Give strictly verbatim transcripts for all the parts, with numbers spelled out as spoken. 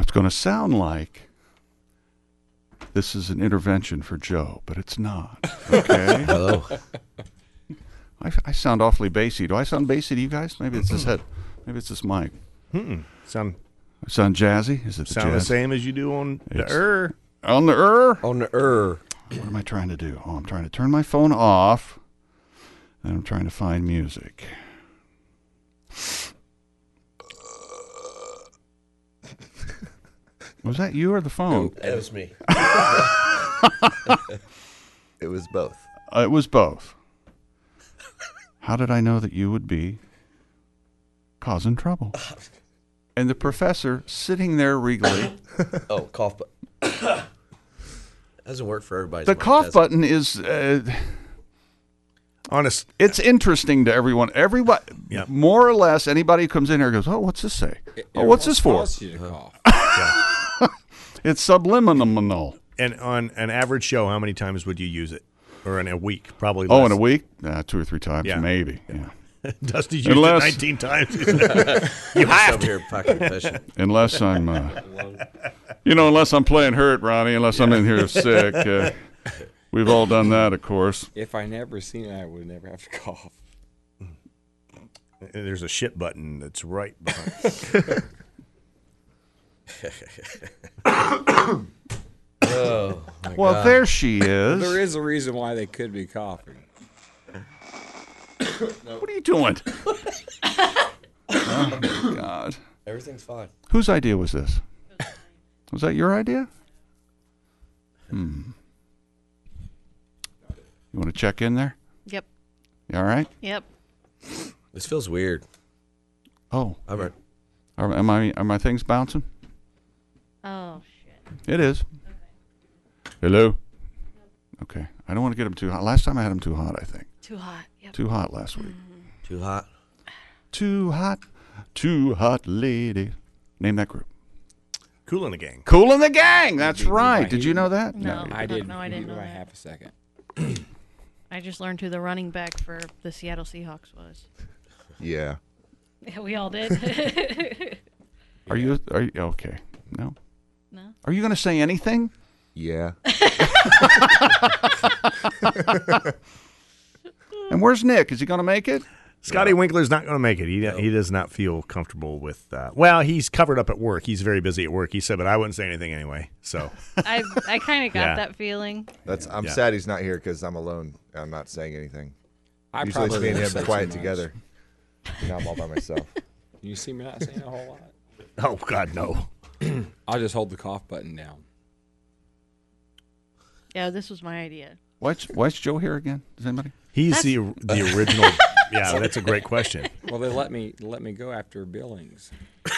It's going to sound like this is an intervention for Joe, but it's not. Okay. Hello. I, I sound awfully bassy. Do I sound bassy to you guys? Maybe it's this head. Maybe it's this mic. Mm-mm. Sound I sound jazzy. Is it the sound jazz? the same as you do on the It's- er. On the er. On the er. What am I trying to do? Oh, I'm trying to turn my phone off, and I'm trying to find music. Was that you or the phone? It was me. It was both. Uh, it was both. How did I know that you would be causing trouble? And the professor sitting there regally. Oh, cough button. Doesn't work for everybody. The cough button is, uh, Honest. it's interesting to everyone. Everybody, Yep. more or less, anybody who comes in here goes, oh, what's this say? Oh, what's this for? You to cough. It's subliminal. And on an average show, how many times would you use it? Or in a week? Probably less. Oh, in a week? Uh, two or three times, Yeah. maybe. Yeah. Dusty's used Unless- it nineteen times. You have over here fucking fishing. Unless I'm, uh, you know, unless I'm playing hurt, Ronnie, unless I'm in here sick. Uh, we've all done that, of course. If I never seen it, I would never have to cough. There's a shit button that's right behind. Oh, my Well, God. there she is. There is a reason why they could be coughing. What are you doing? Oh, my God. Everything's fine. Whose idea was this? Was that your idea? Hmm. You want to check in there? Yep. You all right? Yep. This feels weird. Oh, I'm a, are, am I? Are my things bouncing? Oh shit. It is. Hello. Okay. I don't want to get them too hot. Last time I had them too hot, I think. Too hot. Yep. Too hot last week. too hot. Too hot. Too hot lady. Name that group. Cool in the Gang. Cool in the Gang. That's Did you- right. Did you know that? No. I didn't. No, I didn't Neither know I that. have a second. I just learned who the running back for the Seattle Seahawks was. Yeah. Yeah, we all did. Are you? Are you okay? No. No. Are you going to say anything? Yeah. And where's Nick? Is he going to make it? Scotty Winkler's not going to make it. He he does not feel comfortable with. Uh, well, he's covered up at work. He's very busy at work. He said, but I wouldn't say anything anyway. So I I kind of got Yeah. that feeling. That's. I'm Yeah. sad he's not here because I'm alone. I'm not saying anything. I Usually it's probably me and won't him say too quiet much. together. Now I'm all by myself. You see me not saying a whole lot. oh God no. I'll just hold the cough button down. Yeah, this was my idea. Why's, why's Joe here again? Does anybody? He's the the original. Yeah, that's a great question. Well, they let me let me go after Billings.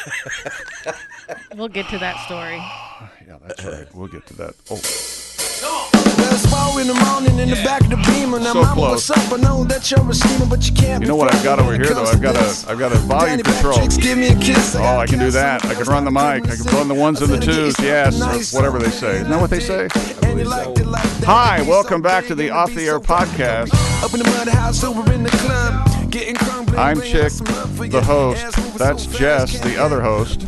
We'll get to that story. Yeah, that's right. We'll get to that. Oh, There's four in the morning in the back of the Beamer. Now, So mama, close. what's up? I know that you're a steamer, but you can't you be know what I've got over friendly here when though? it I've got comes to a I've got a volume Danny control. Patrick's, give me a kiss. Oh, I can do that. I can run the mic. I can run the ones and the twos. Yes, or whatever they say. Isn't that what they say? Hi, welcome back to the Off the Air podcast. Up in the mud house, over in the club. Getting crunk, I'm Chick, the host. That's Jess, the other host.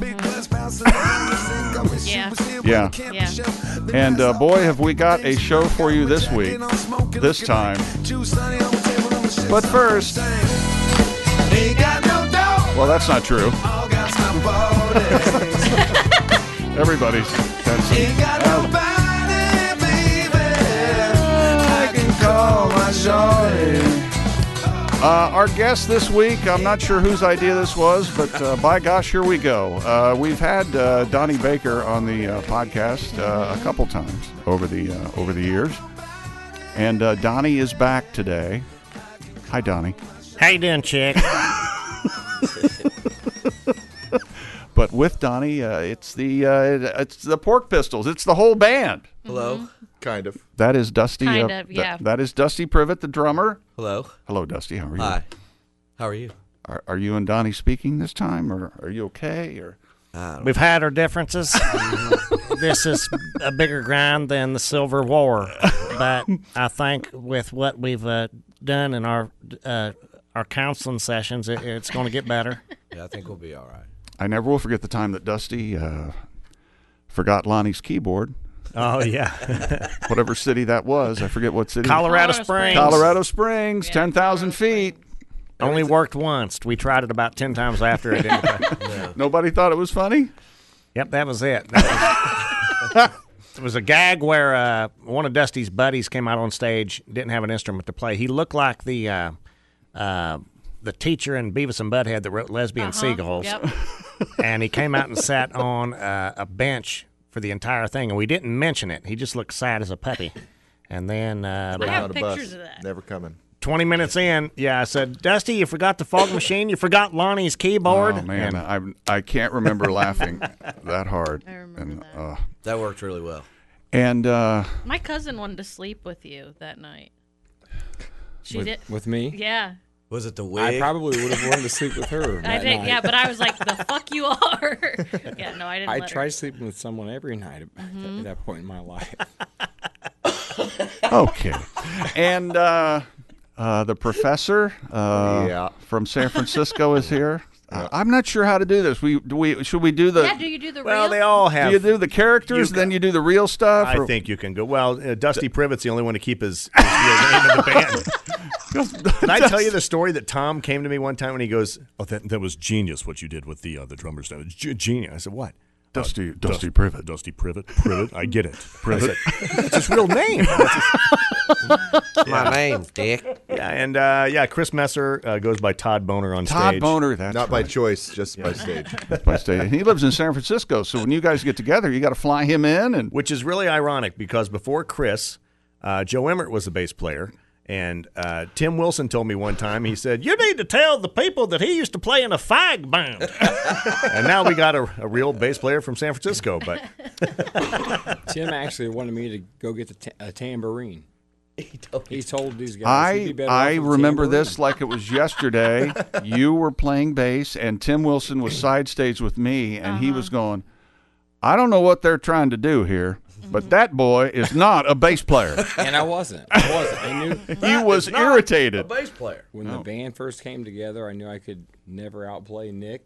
Yeah. Yeah. Yeah. And uh, boy, have we got a show for you this week. This time. But first, well, that's not true. Everybody's got some. Uh, our guest this week, I'm not sure whose idea this was, but uh, by gosh, here we go. Uh, we've had uh, Donnie Baker on the uh, podcast uh, a couple times over the uh, over the years, and uh, Donnie is back today. Hi, Donnie. How you doing, Chick? But with Donnie, uh, it's the uh, it's the Pork Pistols. It's the whole band. Hello. Kind of. That is Dusty. Kind uh, of, yeah. That, that is Dusty Privet, the drummer. Hello. Hello, Dusty. How are you? Hi. How are you? Are, are you and Donnie speaking this time, or are you okay? Or I don't We've had our differences. This is a bigger grind than the Civil War, but I think with what we've uh, done in our uh, our counseling sessions, it, it's going to get better. Yeah, I think we'll be all right. I never will forget the time that Dusty uh, forgot Lonnie's keyboard. Oh, yeah. Whatever city that was. I forget what city. Colorado, Colorado Springs. Colorado Springs, Yeah, ten thousand Colorado feet. Springs. Only worked once. We tried it about ten times after it didn't. Nobody thought it was funny? Yep, that was it. That was, it was a gag where uh, one of Dusty's buddies came out on stage, didn't have an instrument to play. He looked like the uh, uh, the teacher in Beavis and Butthead that wrote Lesbian Uh-huh. Seagulls. Yep. And he came out and sat on uh, a bench for the entire thing, and we didn't mention it. He just looked sad as a puppy. And then uh, I have on a pictures bus. of that. Never coming. twenty minutes in, yeah, I said, Dusty, you forgot the fog machine. You forgot Lonnie's keyboard. Oh, man. And I I can't remember laughing that hard. I remember and, that. Uh, That worked really well. and uh, My cousin wanted to sleep with you that night. She with, did. with me. Yeah. Was it the wig? I probably would have wanted to sleep with her. I that did. night. Yeah, but I was like, the fuck you are. Yeah, no, I didn't. I let tried her. sleeping with someone every night at, Mm-hmm. at that point in my life. okay. And uh, uh, the professor uh, Yeah. from San Francisco is here. Uh, I'm not sure how to do this. We do we should we do the Yeah, do you do the Well, real? they all do have. you do the characters you then you do the real stuff? I or- think you can go. Well, uh, Dusty Privett's the only one to keep his, his real name in the band. Did I tell you the story that Tom came to me one time when he goes, "Oh, that that was genius what you did with the uh, the drummers. That was ge- genius." I said, "What?" Dusty Uh, Dusty Dust- Privet. Dusty Privet. Privet. I get it. Privet. That's his real name. That's his- My name, Dick. yeah, and uh, yeah, Chris Messer uh, goes by Todd Boner on Todd stage. Boner. That's Not by right. choice, just by stage. by state. And he lives in San Francisco, so when you guys get together, you got to fly him in and Which is really ironic because before Chris, uh, Joe Emmert was the bass player. And uh, Tim Wilson told me one time, he said, you need to tell the people that he used to play in a fag band. And now we got a, a real bass player from San Francisco. But Tim actually wanted me to go get the ta- a tambourine. He told me. He told these guys. he'd I be better I off with a remember tambourine. this like it was yesterday. You were playing bass, and Tim Wilson was side stage with me, and he was going, I don't know what they're trying to do here, but that boy is not a bass player. And I wasn't. I wasn't. I knew He was A irritated. bass player. when the band first came together, I knew I could never outplay Nick,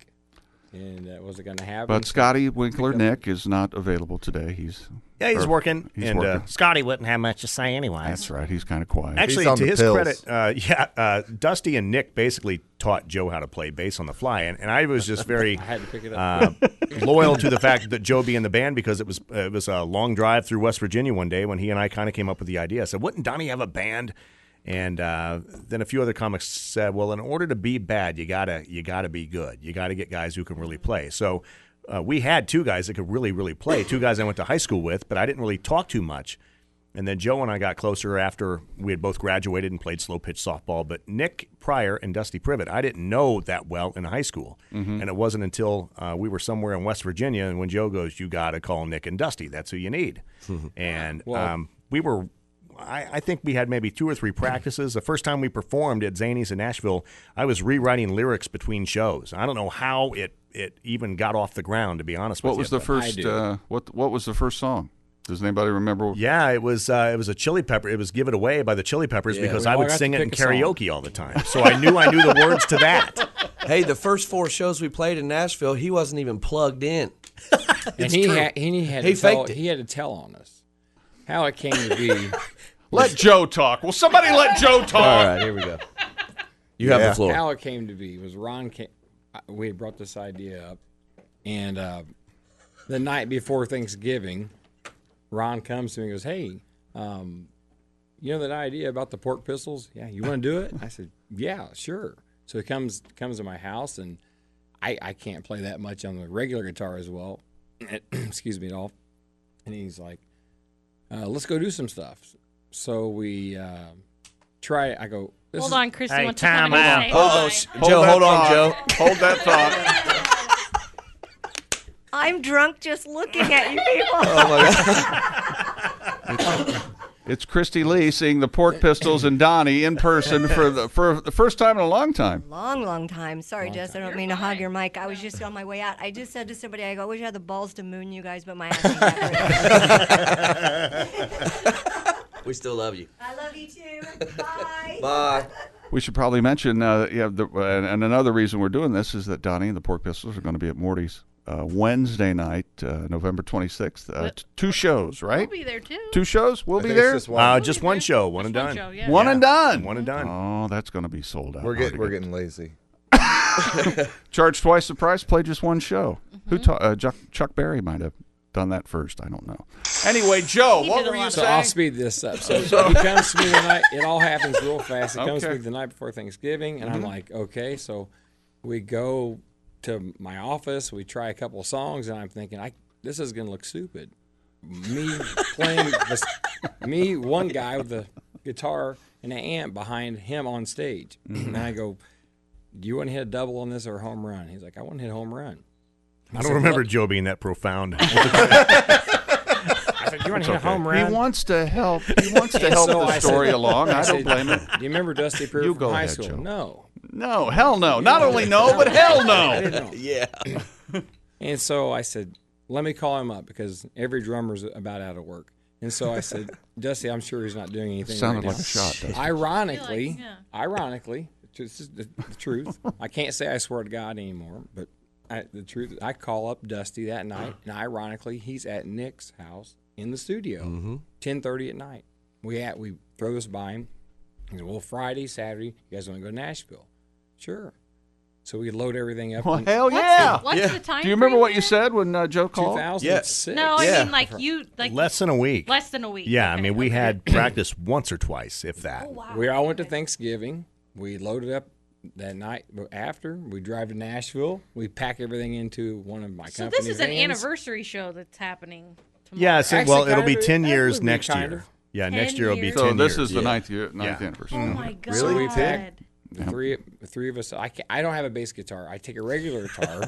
and that wasn't going to happen. But Scotty Winkler Nick is not available today. He's yeah, he's or- working. He's and working. Uh, Scotty wouldn't have much to say anyway. That's right. He's kind of quiet. Actually, on to the his pills. credit, uh, yeah, uh, Dusty and Nick basically taught Joe how to play bass on the fly, and, and I was just very I had to pick it up. uh, loyal to the fact that Joe be in the band because it was uh, it was a long drive through West Virginia one day when he and I kind of came up with the idea. I said, "Wouldn't Donnie have a band?" And uh, then a few other comics said, "Well, in order to be bad, you gotta you gotta be good. You gotta get guys who can really play." So. Uh, we had two guys that could really, really play. Two guys I went to high school with, but I didn't really talk too much. And then Joe and I got closer after we had both graduated and played slow pitch softball. But Nick Pryor and Dusty Privet, I didn't know that well in high school. And it wasn't until uh, we were somewhere in West Virginia, and when Joe goes, you got to call Nick and Dusty. That's who you need. And um, we were. I, I think we had maybe two or three practices. The first time we performed at Zanies in Nashville, I was rewriting lyrics between shows. I don't know how it, it even got off the ground, to be honest with What you. was the but- first? do. Uh, what What was the first song? Does anybody remember? Yeah, it was uh, it was a Chili Pepper. It was Give It Away by the Chili Peppers Yeah. because We I all would got to sing it in pick a song. karaoke all the time. So I knew I knew the words to that. Hey, the first four shows we played in Nashville, he wasn't even plugged in. and he had, he had He to tell, faked it. he had to tell on us how it came to be. Let Joe talk. Will somebody let Joe talk? All right, here we go. You have Yeah. the floor. How it came to be was Ron came, we had brought this idea up, and uh, the night before Thanksgiving, Ron comes to me and goes, "Hey, um, you know that idea about the pork pistols? Yeah, you want to do it?" I said, "Yeah, sure." So he comes comes to my house, and I, I can't play that much on the regular guitar as well. Excuse me, at all. And he's like, uh, "Let's go do some stuff." So we uh, try. I go. This Hold is- on, Christy. Hey, wants to come time in and out. say Oh, hi. oh, sh- Joe, that hold on, thought. Joe. Hold that thought. I'm drunk just looking at you people. Oh my God. It's Christy Lee seeing the Pork Pistols and Donnie in person for the for the first time in a long time. Long, long time. Sorry, Jess. I don't mean to hog your mic. I was just on my way out. I just said to somebody, I go, I wish I had the balls to moon you guys, but my ass ain't that great. We still love you. I love you too. Bye. Bye. We should probably mention, uh, yeah, the, and, and another reason we're doing this is that Donnie and the Pork Pistols are going to be at Morty's uh, Wednesday night, uh, November twenty-sixth. Uh, t- two shows, We'll right? be there too. Two shows. We'll I be think it's there. just one. Uh, just one show, one and Just one done. show, yeah. One Yeah. and done. One and done. Oh, that's going to be sold out. We're getting we're already. getting lazy. Charge twice the price, play just one show. Mm-hmm. Who ta- uh, Chuck, Chuck Berry might have done that first. I don't know. Anyway, Joe, He what did a were lot you of So saying? I'll speed this up. So he comes to me the night. It all happens real fast. He comes to Okay. me the night before Thanksgiving, and I'm like, okay. So we go to my office. We try a couple of songs, and I'm thinking, I this is gonna look stupid. Me playing this, me one guy with the guitar and an amp behind him on stage, and I go, "Do you want to hit a double on this or a home run?" He's like, "I want to hit a home run." I don't remember Joe being that profound. I said, "You want to hit a home run?" He wants to help. He wants to help So the I story said- along. I, I don't said, blame him. Do you remember Dusty Peer You from go high ahead, school? Joe. No. No, hell no. Not only no, but hell I no. didn't know. Yeah. And so I said, let me call him up because every drummer's about out of work. And so I said, Dusty, I'm sure he's not doing anything. Sounded right like now. a shot. Dusty. Ironically, I feel like, ironically, this is the, the truth. I can't say I swear to God anymore, but I, the truth, I call up Dusty that night, and ironically, he's at Nick's house in the studio, ten thirty at night. We at we throw this by him. He said, well, Friday, Saturday, you guys want to go to Nashville? Sure. So we load everything up. Well, in hell What's yeah. The, what's Yeah. the time? Do you remember frame what you there? said when uh, Joe called? two thousand six. No, I Yeah. mean like you like Less than a week. less than a week. Yeah, I Okay, mean, we okay. had practice once or twice, if that. Oh, wow. We all went to Thanksgiving. We loaded up that night after. We drive to Nashville. We pack everything into one of my So company this is an vans. anniversary show that's happening tomorrow. Yeah, so, Actually, well, it'll be kind of- ten that years would be next kind year. of. Yeah, ten next year it'll be years. ten So this years. is the Yeah. ninth year, ninth Yeah. anniversary. Oh my god. Really? We pick? The three, the three of us. I can I don't have a bass guitar. I take a regular guitar,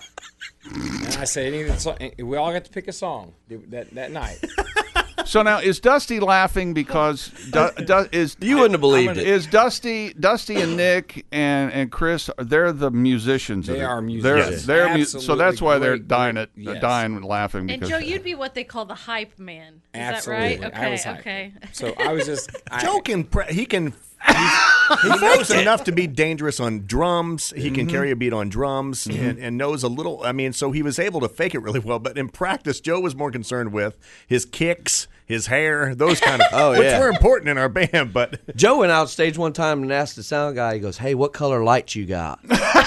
and I say, any of the song, we all got to pick a song that that night. So now is Dusty laughing because du, du, is You wouldn't have believed it. Is Dusty, Dusty and Nick and, and Chris? They're the musicians. They of it. are They're, musicians. they're mu- so Absolutely that's why they're great, dying great- it, yes. dying laughing And because Joe, you'd be what they call the hype man. Is Absolutely. that right? I Okay, was hyped. okay. So I was just I, Joe can, pre- he can, he knows enough to be dangerous on drums. He can carry a beat on drums and, and knows a little. I mean, so he was able to fake it really well. But in practice, Joe was more concerned with his kicks, his hair, those kind of, Oh, which yeah. were important in our band. But Joe went out stage one time and asked the sound guy, he goes, hey, what color lights you got?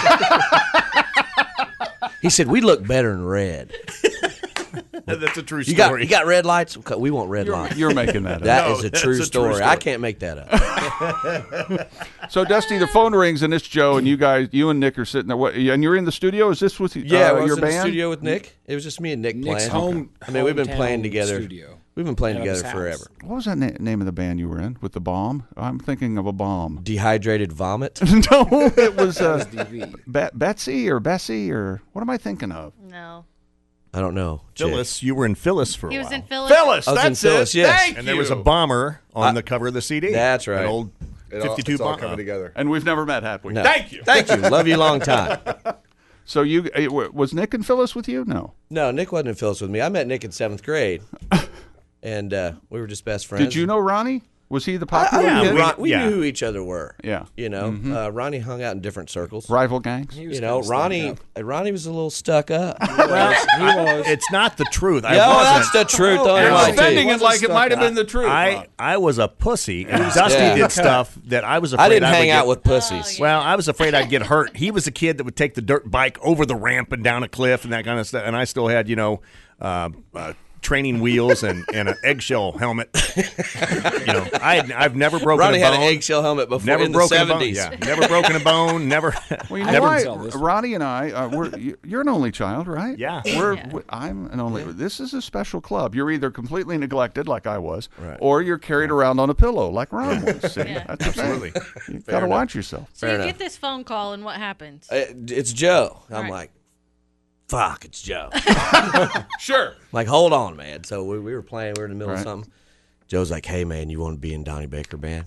He said, we look better in red. that's a true You story. got you got red lights? Okay, we want red lights. you're making that up. That No, is a that's true a true story. story. I can't make that up. So Dusty, the phone rings and it's Joe, and you guys, you and Nick are sitting there. What, and you're in the studio. Is this with Yeah, uh, I was your in band? the studio with Nick. It was just me and Nick Nick's playing. home. I mean, we've been hometown playing together. Studio. We've been playing Out of his together house. forever. What was that na- name of the band you were in with the bomb? I'm thinking of a bomb. Dehydrated vomit. No, it was uh, D V. Be- Betsy or Bessie or what am I thinking of? No. I don't know. Chick. Phyllis, you were in Phyllis for a He was while. in Phyllis. Phyllis, I was in that's Phyllis, it. yes. Thank and there was a you. bomber on I- the cover of the C D. That's right. An old It all, fifty-two it's all bomber. coming together. And we've never met, have we? No. Thank you. Thank you. Love you long time. So you uh, w- was Nick and Phyllis with you? No. No, Nick wasn't in Phyllis with me. I met Nick in seventh grade, and uh, we were just best friends. Did you know Ronnie? Was he the I, I popular knew kid? we- Ron, we yeah. knew who each other were. Yeah. You know, Mm-hmm. uh, Ronnie hung out in different circles. Rival gangs? He was You know, kinda Ronnie. stuck uh, Ronnie was a little stuck up. Well, He was. it's not the truth. I No, wasn't. that's the truth. Don't You're lie to defending you. it like it Wasn't might have stuck been the truth. I, I was a pussy, and Dusty Yeah. did stuff that I was afraid I didn't would hang get- out with pussies. Well, I was afraid I'd get hurt. He was a kid that would take the dirt bike over the ramp and down a cliff and that kind of stuff. And I still had, you know, uh, uh, training wheels and, and an eggshell helmet. you know, I had, I've never broken Ronnie a had bone. an eggshell helmet before Never in the broken a bone. seventies. Yeah, never broken a bone. Never. Well, you know never. why? tell this. Ronnie and I, uh, we're, you- you're an only child, right? Yeah. We're, Yeah. we- I'm an only. This is a special club. You're either completely neglected, like I was, Right. or you're carried around on a pillow, like Ron was. See, Yeah. That's the thing. Absolutely. You've got to watch yourself. So Fair you enough. get this phone call, and what happens? Uh, It's Joe. I'm Right. like, fuck, it's Joe. Sure. Like, hold on, man. So we, we were playing. We were in the middle Right. of something. Joe's like, hey, man, you want to be in Donnie Baker Band?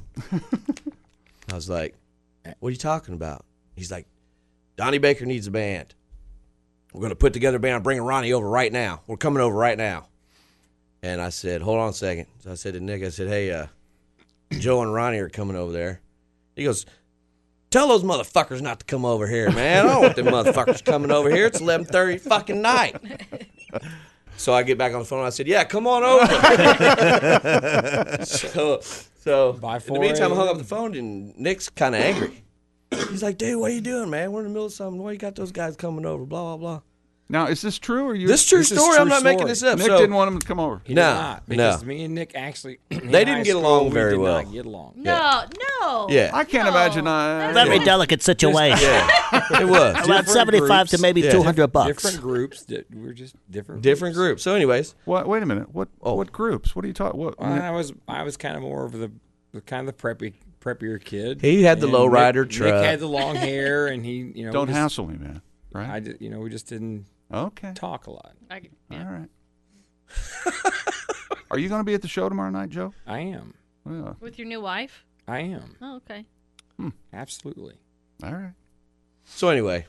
I was like, what are you talking about? He's like, Donnie Baker needs a band. We're going to put together a band. I'm bringing Ronnie over right now. We're coming over right now. And I said, hold on a second. So I said to Nick, I said, hey, uh, Joe and Ronnie are coming over there. He goes, tell those motherfuckers not to come over here, man. I don't want them motherfuckers coming over here. It's eleven thirty fucking night. So I get back on the phone and I said, yeah, come on over. so so By in the meantime, I hung up the phone and Nick's kind of angry. He's like, dude, what are you doing, man? We're in the middle of something. Why you got those guys coming over? Blah, blah, blah. Now, is this true or you? This true This is story. true I'm not making story. this up. Nick so, didn't want him to come over. He No, did not, because no. me and Nick actually in They high didn't get school, along we very did well. Not get along. No, no. Yeah. I can't No. imagine. I, Very delicate situation. Yeah, it was. About Different seventy-five to groups. maybe Yeah. two hundred bucks. Different groups. That we're just different. Different groups. So, anyways, What? Wait a minute. What? Oh. What groups? What are you talking? What? Well, I was I was kind of more of the, the kind of the preppy preppier kid. He had the And lowrider Nick, truck. Nick had the long hair, and he you know Don't we just, hassle me, man. Right? I just, you know we just didn't Okay. talk a lot. I, All yeah. right. Are you going to be at the show tomorrow night, Joe? I am. Well, With your new wife? I am. Oh, okay. Absolutely. all right. So anyway,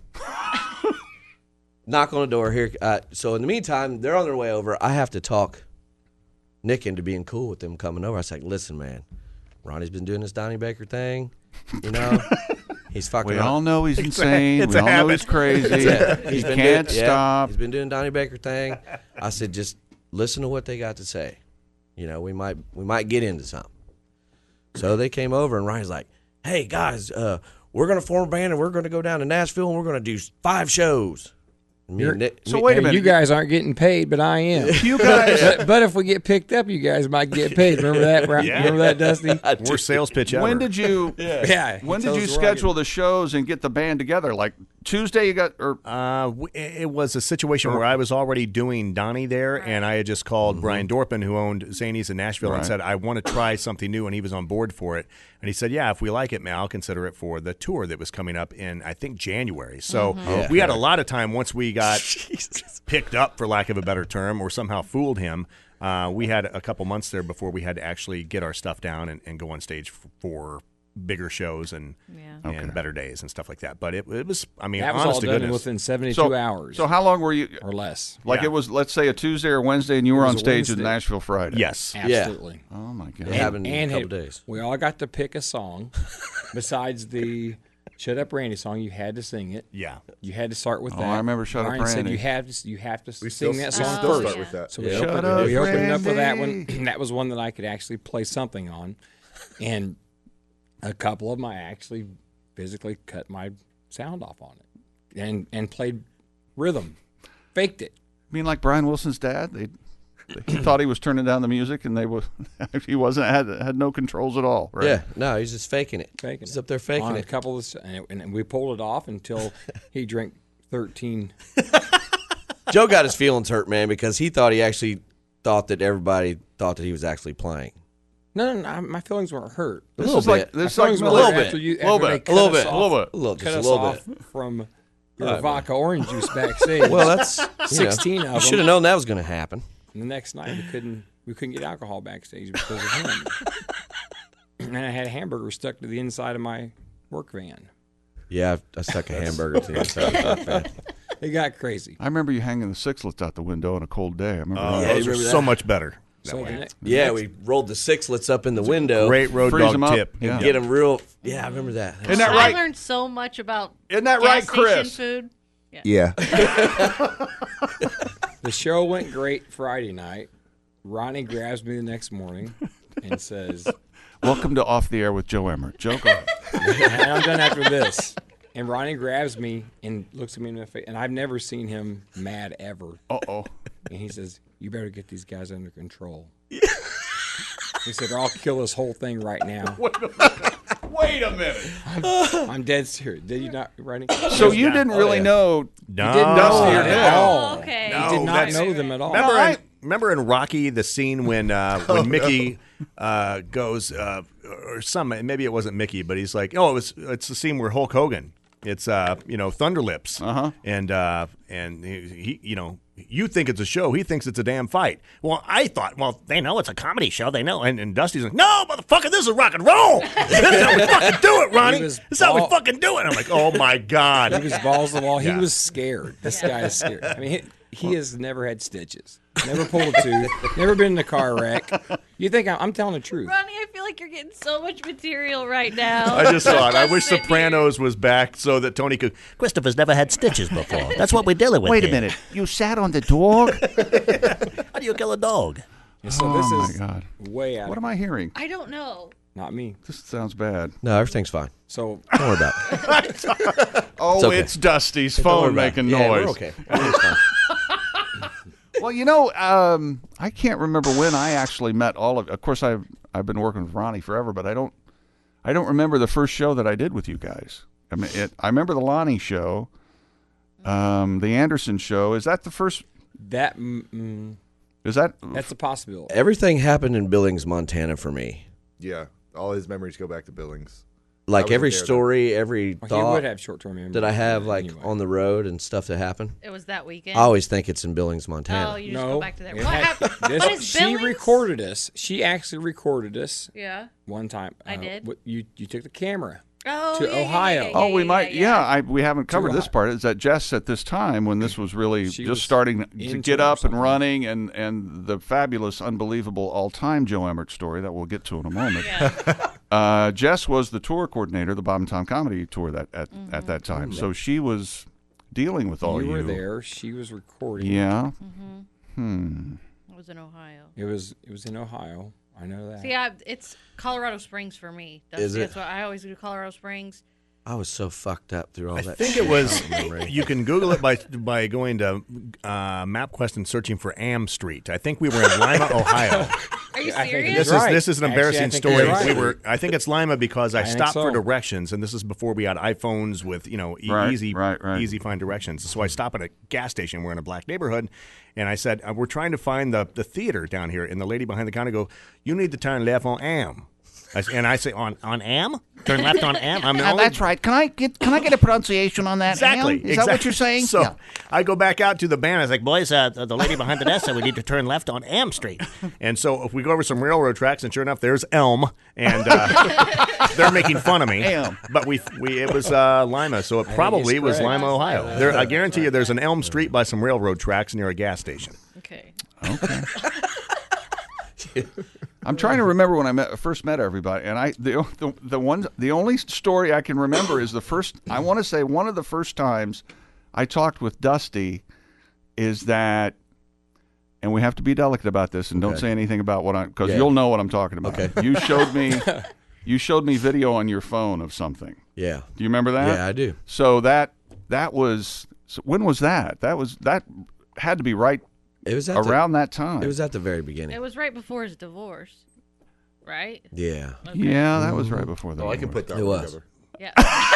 knock on the door here. Uh, so in the meantime, they're on their way over. I have to talk Nick into being cool with them coming over. I was like, listen, man, Ronnie's been doing this Donnie Baker thing. You know, he's fucking. We up. all know he's insane. it's we a all know habit. he's crazy. Yeah, he been can't doing, yeah, stop. he's been doing Donnie Baker thing. I said, just listen to what they got to say. You know, we might we might get into something. So they came over, and Ryan's like, hey guys, uh, we're gonna form a band and we're gonna go down to Nashville and we're gonna do five shows. Me and Nick- So me- wait a Hey, minute. you guys aren't getting paid, but I am. You guys. but, but if we get picked up, you guys might get paid. Remember that? Right? Yeah. Remember that, Dusty? Worst sales pitch ever. When did you? Yeah. When Tell did you us where I schedule the shows and get the band together? Like Tuesday, you got or Uh, w- it was a situation where I was already doing Donnie there, and I had just called Brian Dorpin, who owned Zanies in Nashville, and Right. said, I want to try something new, and he was on board for it. And he said, yeah, if we like it, man, I'll consider it for the tour that was coming up in, I think, January. So Yeah. we had a lot of time once we got picked up, for lack of a better term, or somehow fooled him. Uh, we had a couple months there before we had to actually get our stuff down and, and go on stage f- for bigger shows and Yeah. and Okay. better days and stuff like that. But it, it was, I mean, That was honest all to done goodness. within seventy-two so hours So how long were you? or less. Like Yeah. it was, let's say a Tuesday or Wednesday, and you were was on a stage in Wednesday. Nashville Friday. Yes. Absolutely. Oh my god. It happened in a and couple hey, days. we all got to pick a song besides the "Shut Up, Randy" song. You had to sing it. Yeah. You had to start with Oh, that. I remember "Shut Up, Brian said Randy." you have to. You have to We sing still, that we song still first. start with that. So we Yeah. opened, Shut up, we opened up with that one. Randy. That was one that I could actually play something on, and a couple of them I actually physically cut my sound off on it, and and played rhythm, faked it. I mean, like Brian Wilson's dad, they he thought he was turning down the music, and they was he wasn't had had no controls at all. Right? Yeah, no, he's just faking it. Faking he's it. up there faking on it. a couple of, and, it- and we pulled it off until he drank thirteen. Joe got his feelings hurt, man, because he thought he actually thought that everybody thought that he was actually playing. No, no, no, my feelings weren't hurt. A This little is like bit. this is My like feelings were Miller- little hurt bit. after you- Little after bit. they A little cut us bit. A off- little bit. A little, Cut just a us little off bit. from your All right, vodka orange juice backstage. Well, that's you sixteen know, of Should have them. known that was going to happen. And the next night we couldn't we couldn't get alcohol backstage because of him. And I had a hamburger stuck to the inside of my work van. Yeah, I, I stuck a hamburger to the inside of that fan. It got crazy. I remember you hanging the sixlets out the window on a cold day. I remember. Oh, that. those are remember so that? much better. that So way. the, ne- Yeah, we rolled the sixlets up in the window. Great road Freeze dog 'em up. tip. Yeah. Get them real. Yeah, I remember that. Isn't that I right? learned so much about Isn't that gas right, station Chris? food. Yeah. the show went great Friday night. Ronnie grabs me the next morning and says, Welcome to Off the Air with Joe Emmert. Joe, go ahead. and I'm done after this. And Ronnie grabs me and looks at me in the face, and I've never seen him mad ever. Uh oh. And he says, "You better get these guys under control." He said, "Or I'll kill this whole thing right now." Wait a minute. I'm dead serious. Did you not, Ronnie? So you didn't really yeah. know No. didn't know Dusty or them Nick? at all. Oh, okay. No, Did not that's- know them at all. Remember, No, I- in, remember in Rocky the scene when uh, when Mickey uh, goes uh, or some maybe it wasn't Mickey, but he's like, oh, it was it's the scene where Hulk Hogan, it's uh you know Thunderlips, Uh-huh. and uh, and he, he you know you think it's a show, he thinks it's a damn fight. Well, I thought, well, they know it's a comedy show, they know, and, and Dusty's like, no, motherfucker, this is rock and roll. This is how we fucking do it, Ronnie. He was This is how we ball- fucking do it. I'm like, oh my god. He was balls to the wall. He Yeah. was scared. This guy is scared. I mean, he, he has never had stitches, never pulled a tooth, never been in a car wreck. You think I'm, I'm telling the truth? Ronnie, I feel like like you're getting so much material right now. I just thought, I Let's wish sit Sopranos was back so that Tony could. Christopher's never had stitches before. That's what we're dealing with. Wait a here. minute. You sat on the dog? How do you kill a dog? And so Oh, this my is God. way out. What of, am I hearing? here. I don't know. Not me. This sounds bad. No, everything's fine. So Don't worry about it. Oh, It's okay. it's Dusty's Don't worry phone about it. making Yeah, noise. we're okay. Everything's fine. Well, you know, um, I can't remember when I actually met all of. Of course, I've I've been working with Ronnie forever, but I don't I don't remember the first show that I did with you guys. I mean, it, I remember the Lonnie show, um, the Anderson show. Is that the first? that mm, mm, Is that? that's a possibility. Everything happened in Billings, Montana for me. Yeah, all his memories go back to Billings. I Like wasn't every there, though. story, every Well, he thought would have short-term memory. that I have, like anyway. on the road and stuff that happened. It was that weekend. I always think it's in Billings, Montana. Oh, you just No, go back to there. it What had- happened? this- What is she Billings? recorded us. She actually recorded us Yeah. one time. I did? what- You you took the camera. Oh, To yeah, yeah, yeah, Ohio. yeah, Oh, yeah, we yeah, might. yeah, Yeah, I, we haven't covered this Ohio. part. Is that Jess at this time when this was really She just was starting to into get it or up and something. running, and and the fabulous, unbelievable, all-time Joe Emmert story that we'll get to in a moment. Yeah. Uh, Jess was the tour coordinator, the Bob and Tom Comedy Tour that at, Mm-hmm. at that time. So she was dealing with all you you. were there. She was recording. Yeah. Mm-hmm. Hmm. It was in Ohio. It was it was in Ohio. I know that. See, I, it's Colorado Springs for me. That's, Is it? That's what I always do. Colorado Springs. I was so fucked up through all I that. think shit. it was. I don't remember. You can Google it by by going to uh, MapQuest and searching for Am Street. I think we were in Lima, Ohio. Are you I think serious? This He's is right. this is an Actually, I embarrassing think story. he's right. We were. I think it's Lima because I, I think stopped for so. directions, and this is before we had iPhones with you know e- Right, easy right, right. easy find directions. So I stop at a gas station. We're in a black neighborhood, and I said uh, we're trying to find the the theater down here. And the lady behind the counter go, "You need to turn left on Am." I s- And I say on on Am, turn left on Am. I'm the Uh, only- that's right. Can I get can I get a pronunciation on that? Exactly. Am? Is exactly. that what you're saying? So Yeah. I go back out to the band. I was like, boys, uh, the the lady behind the desk said we need to turn left on Am Street. And so if we go over some railroad tracks, and sure enough, there's Elm, and uh, they're making fun of me. Elm. But we we it was uh, Lima, so it probably he's was correct. Lima, Ohio. There, I guarantee you, there's an Elm Street by some railroad tracks near a gas station. Okay. I'm trying to remember when I met, first met everybody, and I the the the one the only story I can remember is the first. I want to say one of the first times I talked with Dusty is that, and we have to be delicate about this, and don't Okay. say anything about what I because Yeah. you'll know what I'm talking about. Okay. You showed me you showed me video on your phone of something. Yeah. Do you remember that? Yeah, I do. So that that was so when was that? That was that had to be right It was at around that time. The, it was at the very beginning. It was right before his divorce, right? Yeah. Yeah, that was right before that. Oh, I can put that It one was. together. Yeah.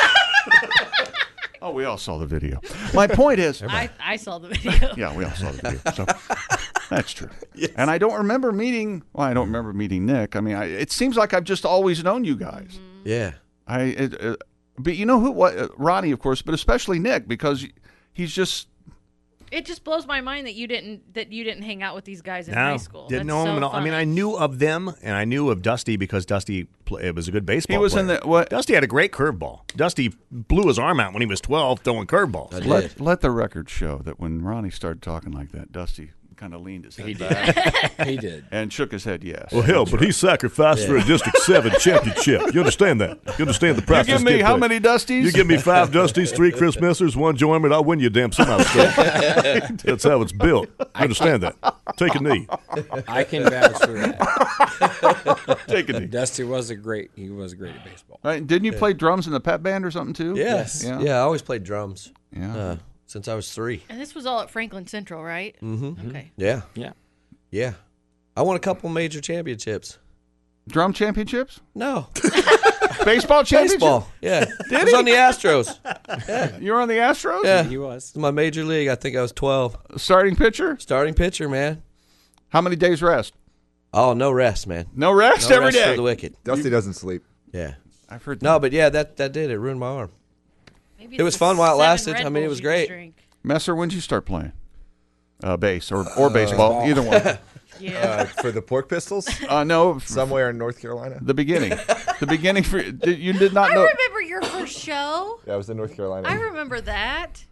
Oh, we all saw the video. My point is, I, I saw the video. yeah, we all saw the video. So that's true. And I don't remember meeting. Well, I don't remember meeting Nick. I mean, I, it seems like I've just always known you guys. Yeah. I, it, uh, but you know who? What? Uh, Ronnie, of course, but especially Nick because he's just. It just blows my mind that you didn't that you didn't hang out with these guys in No, high school. didn't That's know so him at all. I mean, funny. I knew of them, and I knew of Dusty because Dusty pl- it was a good baseball. He was player. in the what? Dusty had a great curveball. Dusty blew his arm out when he was twelve throwing curveballs. I did. Let let the record show that when Ronnie started talking like that, Dusty kind of leaned his head He back did. he did. and shook his head yes. Well, hell, but he sacrificed for a District seven championship. You understand that? You understand the you process? give me get how played. many Dusties? You give me five Dusties, three Chris Messers, one Joe Emmert, I'll win you a damn semi state. That's how it's built. You understand that? Take a knee. I can vouch for that. Take a knee. Dusty was a great. He was great at baseball. Right, didn't you play drums in the pep band or something too? Yes. Yeah. Yeah. I always played drums Yeah. uh, since I was three. And this was all at Franklin Central, right? Mm-hmm. Okay. Yeah. Yeah. Yeah. I won a couple major championships. Drum championships? No. Baseball championship? Baseball. Yeah. Did I was on the Astros. You were on the Astros? Yeah. He was. It's my major league. I think I was twelve. Starting pitcher? Starting pitcher, man. How many days rest? Oh, no rest, man. No rest No every rest day. for the wicked. Dusty doesn't sleep. Yeah. I've heard No, but yeah, that that did it. Ruined my arm. Maybe It it's was the fun while it seven lasted. Red I mean, it Bulls was you great. just drink. Messer, when did you start playing? Uh, bass or, or baseball, either one. Yeah. Uh, for the Pork Pistols, Uh, no, f- somewhere in North Carolina. the beginning. The beginning for did- you did not I know. remember your first show. Yeah, I was in North Carolina. I remember that.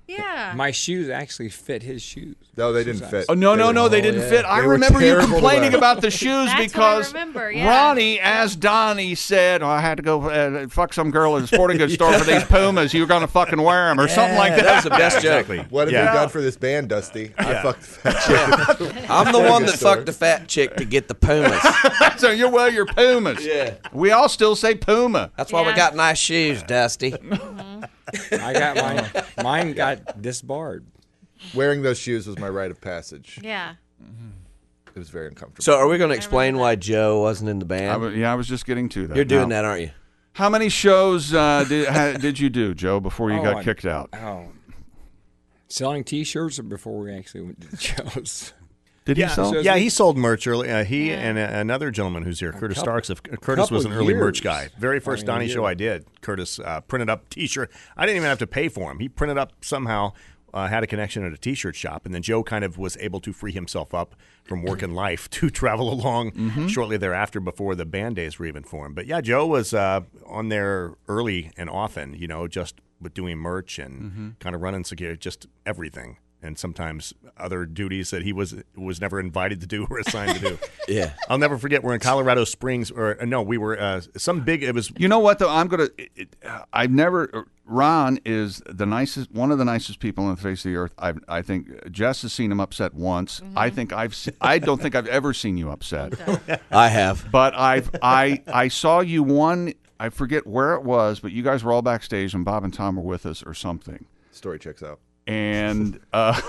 Yeah. My shoes actually fit his shoes. No, they didn't fit. Oh, no, They no, were- no, they didn't yeah. fit. I They were remember you terrible to complaining wear. about the shoes That's what I because remember, yeah. Ronnie, as Donnie said, oh, I had to go uh, fuck some girl at a sporting goods store for these Pumas. You were going to fucking wear them or something like That that. was the best joke. Exactly. What have Yeah. you done for this band, Dusty? I Yeah. fucked the fat chick. I'm the one that store. fucked the fat chick to get the Pumas. So you're well, you're Pumas. Yeah. We all still say Puma. That's why we Yeah. got nice shoes, Dusty. I got mine. Mine got disbarred. Wearing those shoes was my rite of passage. Yeah. It was very uncomfortable. So, are we going to explain why Joe wasn't in the I band? w- yeah, I was just getting to that. You're doing Now, that, aren't you? How many shows uh, did ha, did you do, Joe, before you Oh, got I- kicked out? Oh. Selling T-shirts or before we actually went to the shows? Did he Yeah, sell? so- yeah, he sold merch early. Uh, he Yeah. and uh, another gentleman who's here, Curtis couple- Starks. Of, uh, Curtis was an couple early merch years. guy. Very first I mean, Donnie a show year. I did, Curtis uh, printed up T-shirt. I didn't even have to pay for him. He printed up somehow. Uh, had a connection at a T-shirt shop, and then Joe kind of was able to free himself up from work and life to travel along Mm-hmm. shortly thereafter before the band days were even formed. But yeah, Joe was uh, on there early and often, you know, just with doing merch and Mm-hmm. kind of running security, just everything. And sometimes other duties that he was was never invited to do or assigned to do. Yeah. I'll never forget. We're in Colorado Springs, or uh, no, we were uh, some big. It was You know what though? I'm gonna. It, it, I've never. Ron is the nicest, one of the nicest people on the face of the earth. I I think Jess has seen him upset once. I think I've. Se- I don't think I've ever seen you upset. I have. But I've. I I saw you one. I forget where it was, but you guys were all backstage, and Bob and Tom were with us or something. Story checks out. And uh,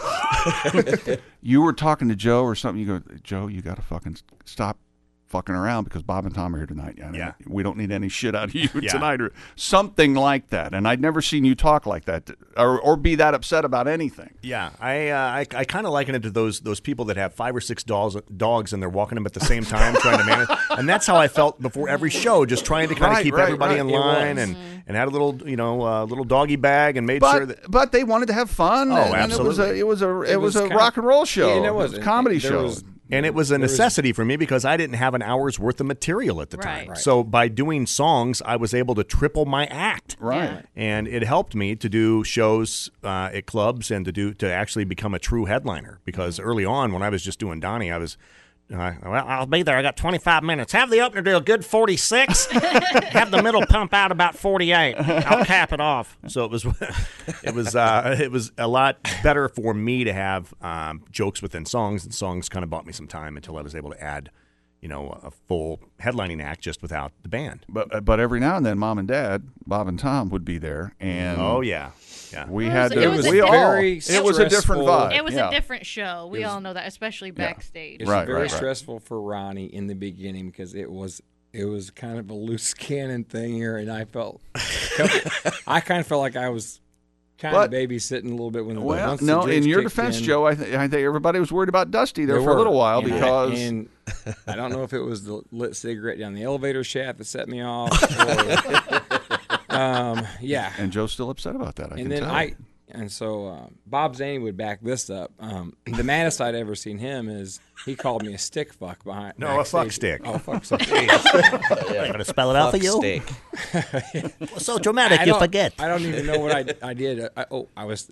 you were talking to Joe or something. You go, Joe, you got to fucking stop fucking around because Bob and Tom are here tonight. I mean, Yeah. we don't need any shit out of you Yeah. tonight or something like that. And I'd never seen you talk like that or, or be that upset about anything. Yeah, I uh, I, I kind of liken it to those those people that have five or six dogs dogs and they're walking them at the same time trying to manage. And that's how I felt before every show, just trying to kind of Right, keep right, everybody right. in It line was. and and had a little you know uh, little doggy bag and made But sure that. but they wanted to have fun. Oh, and, and absolutely. it was a it was a it, It was, was a kind- rock and roll show. Yeah, and it It was. was a comedy There show. was- And it was a There was- necessity for me because I didn't have an hour's worth of material at the time. Right. Right. So by doing songs, I was able to triple my act. Right. And it helped me to do shows uh, at clubs and to do to actually become a true headliner. Because early on, when I was just doing Donnie, I was, uh, well, I'll be there. I got twenty-five minutes. Have the opener do a good forty-six. Have the middle pump out about forty-eight. I'll cap it off. So it was, it was, uh, it was a lot better for me to have um, jokes within songs, and songs kind of bought me some time until I was able to add, you know, a full headlining act just without the band. But but every now and then, Mom and Dad, Bob and Tom would be there, and Oh yeah, yeah. we It had was- to. it was a we all. very It was a different stressful- vibe. It was yeah. a different show. We all know that, especially backstage. It was Right, very right, right. stressful for Ronnie in the beginning because it was it was kind of a loose cannon thing here, and I felt I kind of felt like I was kind But- of babysitting a little bit when the Well, once the no. In drinks your kicked defense, in, Joe, I, th- I think everybody was worried about Dusty there they for a were. little while And I- because and I don't know if it was the lit cigarette down the elevator shaft that set me off. Or, um, yeah, and Joe's still upset about that. I and can then tell. I and so uh, Bob Zany would back this up. Um, the maddest I'd ever seen him is he called me a stick fuck behind. No, a fuck backstage. stick. Oh, fuck stick. I'm gonna spell it out for Fuck you. steak. So dramatic, I you don't- forget. I don't even know what I, I did. I, oh, I was.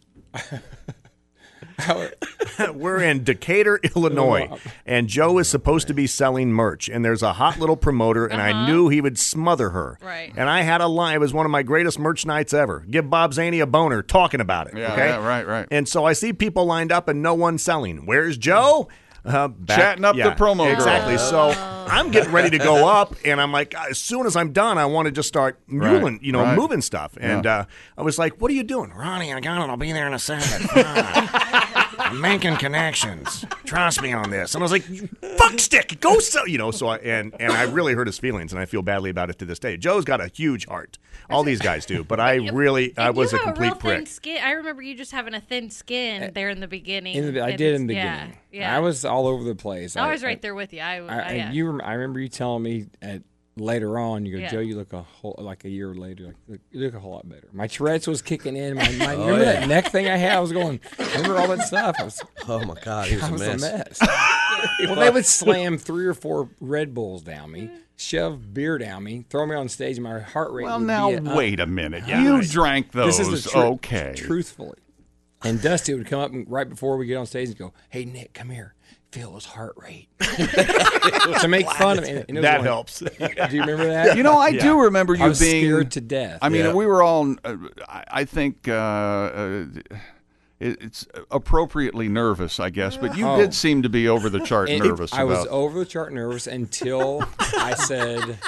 I, We're in Decatur, Illinois, and Joe is supposed to be selling merch, and there's a hot little promoter, and I knew he would smother her. Right. And I had a line. It was one of my greatest merch nights ever. Give Bob Zany a boner talking about it. Yeah, okay? yeah, right, right. And so I see people lined up and no one selling. Where's Joe? Uh, back- Chatting up the yeah, promo girl. Exactly. So I'm getting ready to go up, and I'm like, as soon as I'm done, I want to just start Right, muling, you know, right. moving stuff. And uh, I was like, "What are you doing, Ronnie? I got it. I'll be there in a second. I'm making connections. Trust me on this." And I was like, "Fuck stick, go sell," you know. So I and and I really hurt his feelings, and I feel badly about it to this day. Joe's got a huge heart. All these guys do, but I really, I And was you a have complete real thin prick. skin. I remember you just having a thin skin there in the beginning. in the, I And did in the it's- beginning. Yeah, yeah. I was all over the place. I was right there with you. I, I, I, and yeah. you, rem- I remember you telling me at later on. You go, Yeah. Joe, you look a whole like a year later. Like look, you look a whole lot better. My Tourette's was kicking in. My, my Oh, remember yeah. that neck thing I had? I was going. Remember all that stuff? I was, Oh my God, he was I a was mess. a mess. Well, they would slam three or four Red Bulls down me, shove beer down me, throw me on stage, and my heart rate. Well, would now be at, uh, wait a minute. Yeah, you right. drank those, This is the tru- okay? Truthfully, And Dusty would come up and right before we get on stage and go, "Hey Nick, come here. Feel his heart rate." To make fun of him. And it was That one- helps. Do you remember that? You know, I do remember you I was being scared to death. I mean, Yeah. we were all. Uh, I, I think uh, uh, it, it's appropriately nervous, I guess. But you Oh. did seem to be over the chart And nervous I was about. over the chart nervous until I said,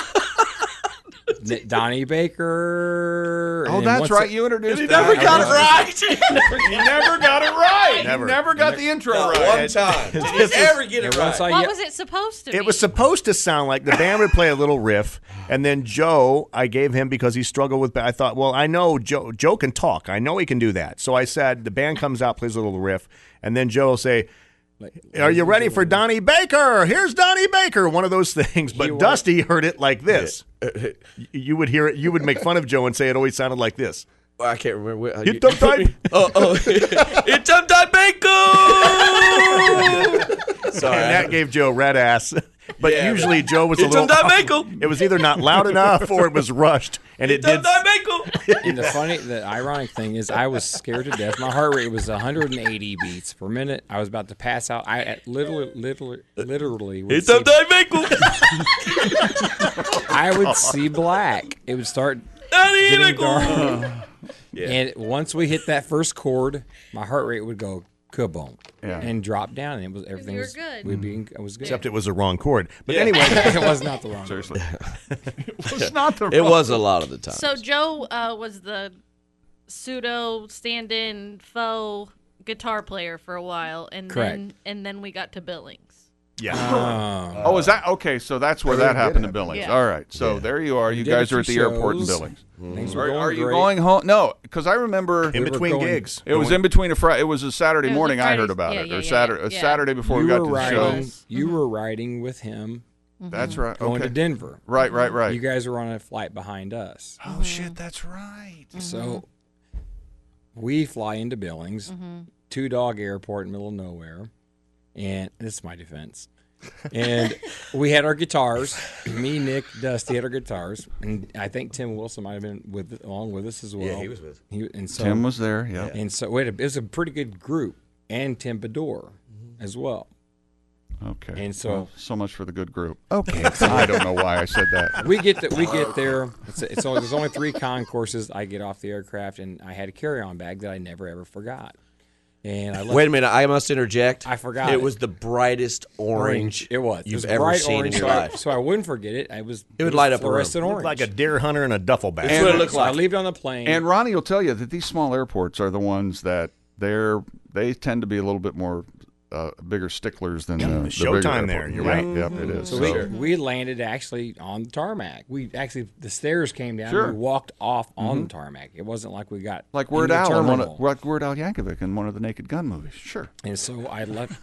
"N- Donnie Baker. Oh, And that's once right. I- You introduced. He that. never got it I- right. He never got it right. Never. He never got the intro Not right. one time. Did he ever get it and once right? I What ye- was it supposed to be? It was supposed to sound like the band would play a little riff, and then Joe, I gave him because he struggled with. I thought, well, I know Joe. Joe can talk. I know he can do that. So I said, the band comes out, plays a little riff, and then Joe will say, "Are you ready for Donnie Baker? Here's Donnie Baker." One of those things. But was- Dusty heard it like this. Y- You would hear it. You would make fun of Joe and say it always sounded like this. Well, I can't remember. What, how You you- took time. Oh, oh. It's time time Baker. Sorry. And that gave Joe red ass. But Yeah. usually Joe was a It's little. time time Baker. It was either not loud enough or it was rushed, and it Time did. time Baker. And the funny, the ironic thing is, I was scared to death. My heart rate was one hundred eighty beats per minute. I was about to pass out. I at literally, literally, literally would It's see, time time Baker. I would see black. It would start Donnie getting Baker. dark. And once we hit that first chord, my heart rate would go kaboom Yeah. and drop down, and it was everything were was good. We'd be, it was good. Except it was the wrong chord. But anyway, it was not the wrong. Seriously, it was not the. It wrong- was a lot of the time. So Joe uh, was the pseudo stand-in faux guitar player for a while, and Correct. then and then we got to Billings. yeah. Uh, Oh, is that okay? So that's where that happened to Billings. Yeah. All right. So there you are. You did guys a are at the few airport in shows. Billings. things were Are, going are you great. going home? No, because I remember In were between going- gigs. it was in between a Friday. It was a Saturday It was a morning. I Friday- heard about yeah, it, yeah, or yeah, Saturday, a yeah. Saturday before you we got were to the riding. show. You were riding with him That's right. going Okay. to Denver. Right, right, right. You guys were on a flight behind us. oh shit, that's right. So we fly into Billings, two dog airport in the middle of nowhere, and this is my defense. And we had our guitars. Me, Nick, Dusty had our guitars, and I think Tim Wilson might have been with along with us as well. Yeah, he was with us. He, and so, Tim was there. Yeah. and so we had a, it was a pretty good group, and Tim Bador as well. Okay. And so- Well, so much for the good group. Okay. I don't know why I said that. We get the, we get there. It's, it's only, there's only three concourses. I get off the aircraft, and I had a carry-on bag that I never ever forgot. And I left Wait a minute. I must interject. I forgot It it. was the brightest orange, It was. you've it was ever bright seen orange, in your so I- life. So I wouldn't forget it. I was. It would was light up a fluorescent room. orange. Like a deer hunter in a duffel bag. That's what it looked So I like. leave it on the plane. And Ronnie will tell you that these small airports are the ones that they're they tend to be a little bit more uh, bigger sticklers than uh, the Showtime bigger there, airport. you're Yeah, right. Yep, it is. so we, we landed actually on the tarmac. We actually the stairs came down. Sure. And we walked off on the tarmac. It wasn't like we got like Weird in the Al, in one terminal. of, like Weird Al Yankovic in one of the Naked Gun movies. Sure. And so I left.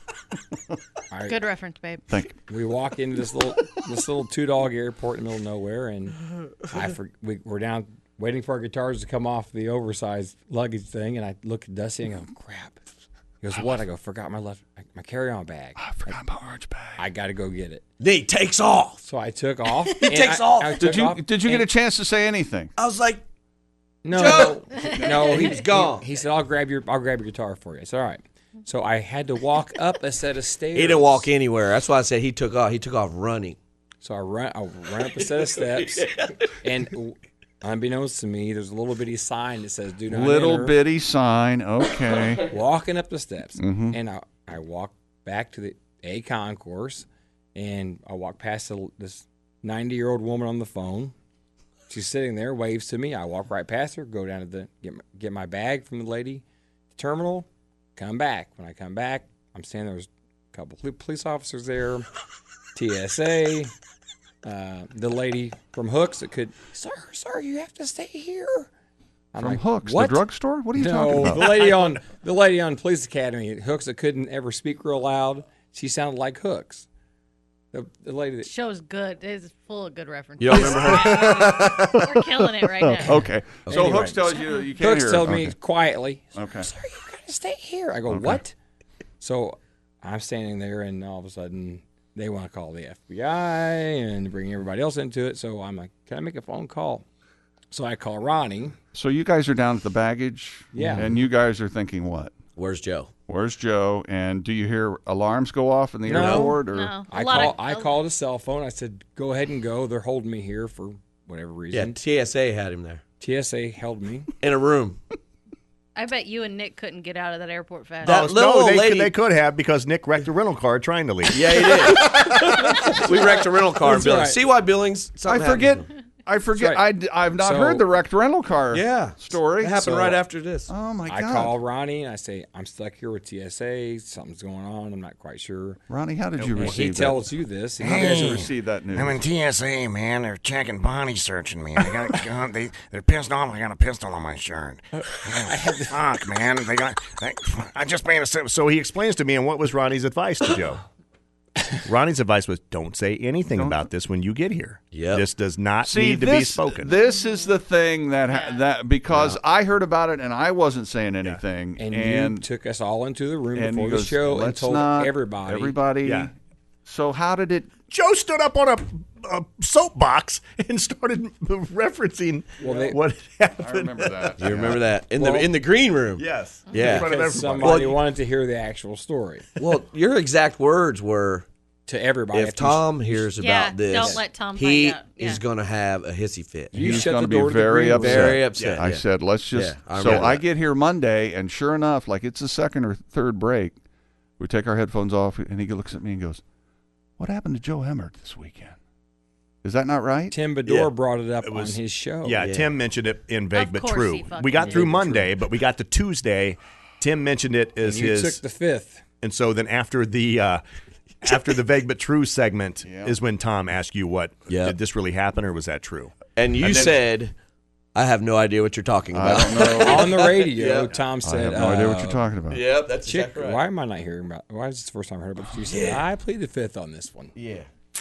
I, Good reference, babe. Thank you. we walk into this little this little two dog airport in the middle of nowhere, and I for, we, we're down waiting for our guitars to come off the oversized luggage thing, and I look at Dusty and go, "Crap." He goes, "What?" I go, "Forgot my left my carry on bag. I forgot my orange bag. I got to go get it." Then he takes off. So I took off. He takes off. Did you did you get a chance to say anything? I was like, No, Joe! no, He was gone. He, he said, "I'll grab your, I'll grab your guitar for you." It's all right. So I had to walk up a set of stairs. he didn't walk anywhere. That's why I said he took off. He took off running. So I run, I run up a set of steps, and unbeknownst to me, there's a little bitty sign that says "Do not Little enter." bitty sign. Okay. Walking up the steps, Mm-hmm. and I, I walk back to the A concourse, and I walk past the, this ninety-year-old woman on the phone. She's sitting there, waves to me. I walk right past her, go down to the get my, get my bag from the lady terminal, come back. When I come back, I'm standing there. There's a couple of police officers there, T S A, uh, the lady from Hooks that could, sir, sir, you have to stay here. I'm From like, Hooks, what? the drugstore? What are you no, talking about? the lady on the lady on Police Academy at Hooks that couldn't ever speak real loud. She sounded like Hooks. The, the lady that Show's good. It's full of good references. You don't remember her? We're killing it right now. Okay. So Anyway. Hooks tells you you can't Hooks hear. told it. me Okay. quietly, Okay. "Sir, you gotta stay here." I go, "What?" So I'm standing there, and all of a sudden they want to call the F B I and bring everybody else into it. So I'm like, "Can I make a phone call?" So I call Ronnie. So you guys are down at the baggage, Yeah. and you guys are thinking what? Where's Joe? Where's Joe? And do you hear alarms go off in the No. airport? Or? No. A I lot call. of- I called a cell phone. I said, "Go ahead and go. They're holding me here for whatever Yeah, reason." T S A had him there T S A held me. in a room. I bet you and Nick couldn't get out of that airport fast. That Oh, little no, old they, lady- they could have because Nick wrecked a rental car trying to leave. Yeah, he did. We wrecked a rental car in That's Billings. right. See why Billings? I something forget. happened. I forget. That's I, have not So- heard the wrecked rental car Yeah, story. It happened So- right after this. Oh my I God, call Ronnie and I say, "I'm stuck here with T S A. Something's going on. I'm not quite sure." Ronnie, how did you And he receive that? tells you this. How did you receive that news? I'm in T S A, man. They're checking body searching me. They got, got they they're pissed off. I got a pistol on my shirt. Fuck, man. They got. They, I just made a. So, so he explains to me, and what was Ronnie's advice to Joe? Ronnie's advice was, don't say anything about this when you get here. Yep. This does not See, need to this, be spoken. This is the thing that ha- that because I heard about it and I wasn't saying anything, And, and you took us all into the room and before he the goes, show and "Let's told not- everybody. Everybody. Yeah. So how did it? Joe stood up on a, a soapbox and started referencing Well, they- what happened. I remember that. You remember that in Well- the in the green room? Yes. Yeah. In front of Because everybody. somebody Well, wanted to hear the actual story Well, your exact words were, to everybody. if After you- Tom hears Yeah, about this, don't let Tom he find out. Yeah. is going to have a hissy fit. You He's shut going the to be door to the very green room. upset. Very upset, I yeah. said, let's just. Yeah, I so remember I that. get here Monday, and sure enough, like it's the second or third break, we take our headphones off, and he looks at me and goes, "What happened to Joe Hemmert this weekend? Is that not right?" Tim Bedore Yeah. brought it up It was- on his show. Yeah, Yeah. Tim mentioned it in vague Of but course true. he fucking We got did. through Vague but Monday, but we got to Tuesday. Tim mentioned it And as you his, took the fifth. and so then after the uh, after the vague but true segment Yeah. is when Tom asked you, "What Yeah. did this really happen, or was that true?" And you And then- said, "I have no idea what you're talking I about." don't know. On the radio, Yeah. Tom I said, have no idea what uh, you're talking about. Yep, that's Chick, exactly right. why am I not hearing about? Why is this the first time I heard about it? You said, I plead the fifth on this one. Yeah,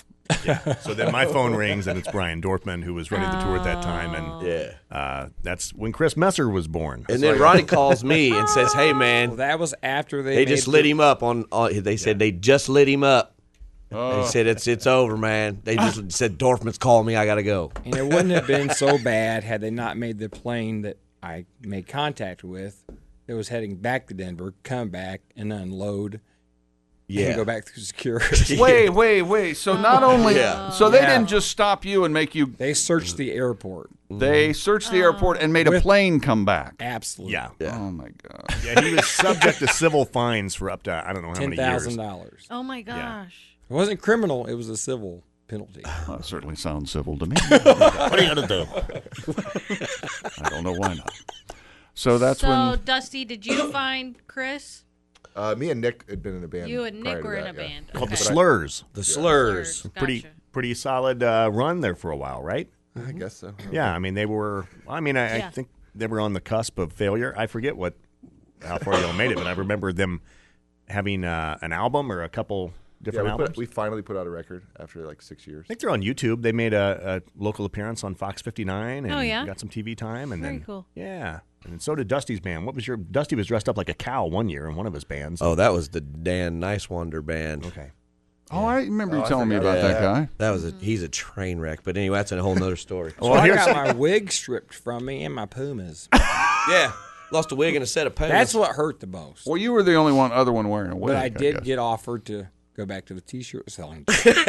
So then my phone rings, and it's Brian Dorfman, who was running the tour at that time, and yeah. uh, that's when Chris Messer was born. And then Ronnie calls me and says, "Hey, Well, man, that was after they they made just the- lit him up on." on they said they just lit him up. Oh. They said it's it's over, man. They just said Dorfman's calling me. I gotta go. And it wouldn't have been so bad had they not made the plane that I made contact with that was heading back to Denver come back and unload Yeah. and go back through security. Wait, wait, wait. So not only, Yeah. so they Yeah. didn't just stop you and make you. They searched the airport. They searched the airport and made a With- plane come back. Absolutely. Yeah. Oh my God. Yeah, he was subject to civil fines for up to I don't know how ten many years. thousand dollars. Oh my gosh. It wasn't criminal. It was a civil penalty. Well, that certainly sounds civil to me. What are you gonna do? I don't know why not. So that's so, when. Dusty, did you find Chris? Uh, me and Nick had been in a band. You and prior Nick to were in that, a yeah. band. Called the Okay. Slurs. The slurs. Slurs. Pretty Gotcha. pretty solid uh, run there for a while, right? I guess so. Yeah, I mean they were. I mean I, I Yeah. think they were on the cusp of failure. I forget what how far y'all made it, but I remember them having uh, an album or a couple Yeah, different we, albums. put, we finally put out a record after like six years. I think they're on YouTube. They made a, a local appearance on Fox fifty-nine and Oh, yeah? got some T V time. And Very then, cool. Yeah, and then so did Dusty's band. What was your Dusty was dressed up like a cow one year in one of his bands. Oh, that was the Dan Nice Wonder band. okay. Oh, I remember Oh, you I telling me forgot about about that that. guy. That was a he's a train wreck. But anyway, that's a whole nother story. So Well, I here's- got my wig stripped from me and my Pumas. Yeah, lost a wig and a set of pants. That's what hurt the most. Well, you were the only one other one wearing a wig. But I did guess. get offered to go back to the T-shirt selling.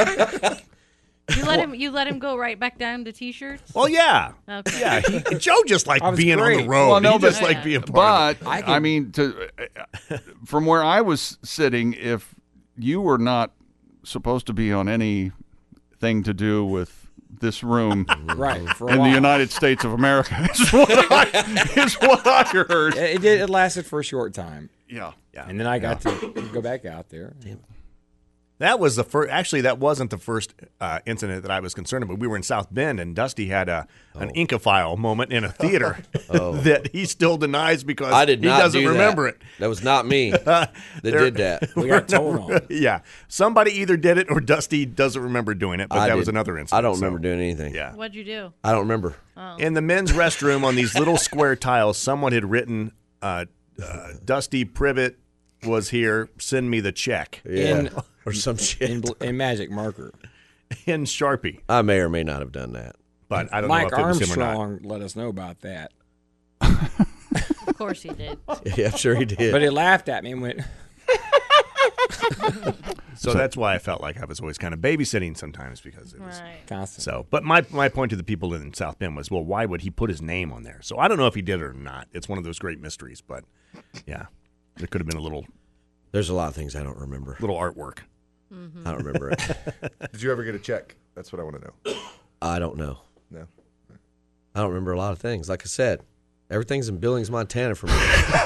You let him. You let him go right back down to t-shirts. Well, yeah, Okay. yeah. He, Joe just liked I was being on great. the road. Well, no, he just but- liked being part of But I I, can- mean, to from where I was sitting, if you were not supposed to be on anything to do with this room right. For a in the while. United States of America, is what I, is what I heard. It, it did. It lasted for a short time, Yeah. Yeah. and then I got to go back out there. That was the first. Actually, that wasn't the first uh, incident that I was concerned about. We were in South Bend, and Dusty had a an Inca-file moment in a theater that he still denies because I did he not doesn't do remember that. it. That was not me that There- did that. We got told on. Yeah, somebody either did it or Dusty doesn't remember doing it. But I that was didn't. another incident. I don't so, remember doing anything. Yeah, What'd you do? I don't remember. in the men's restroom on these little square tiles, someone had written, uh, uh, "Dusty Privet was here. Send me the check." Yeah, In- or some shit. In, bl- in magic marker. In Sharpie. I may or may not have done that. But I don't Mike know if it was him or not. Armstrong let us know about that. Of course he did. Yeah, I'm sure he did. But he laughed at me and went, So that's why I felt like I was always kind of babysitting sometimes because it was Right. constant. so. But my my point to the people in South Bend was, well, why would he put his name on there? So I don't know if he did it or not. It's one of those great mysteries. But yeah, there could have been a little There's a lot of things I don't remember. little artwork. I don't remember it. Did you ever get a check? That's what I want to know. I don't know. No. I don't remember a lot of things. Like I said, everything's in Billings, Montana for me.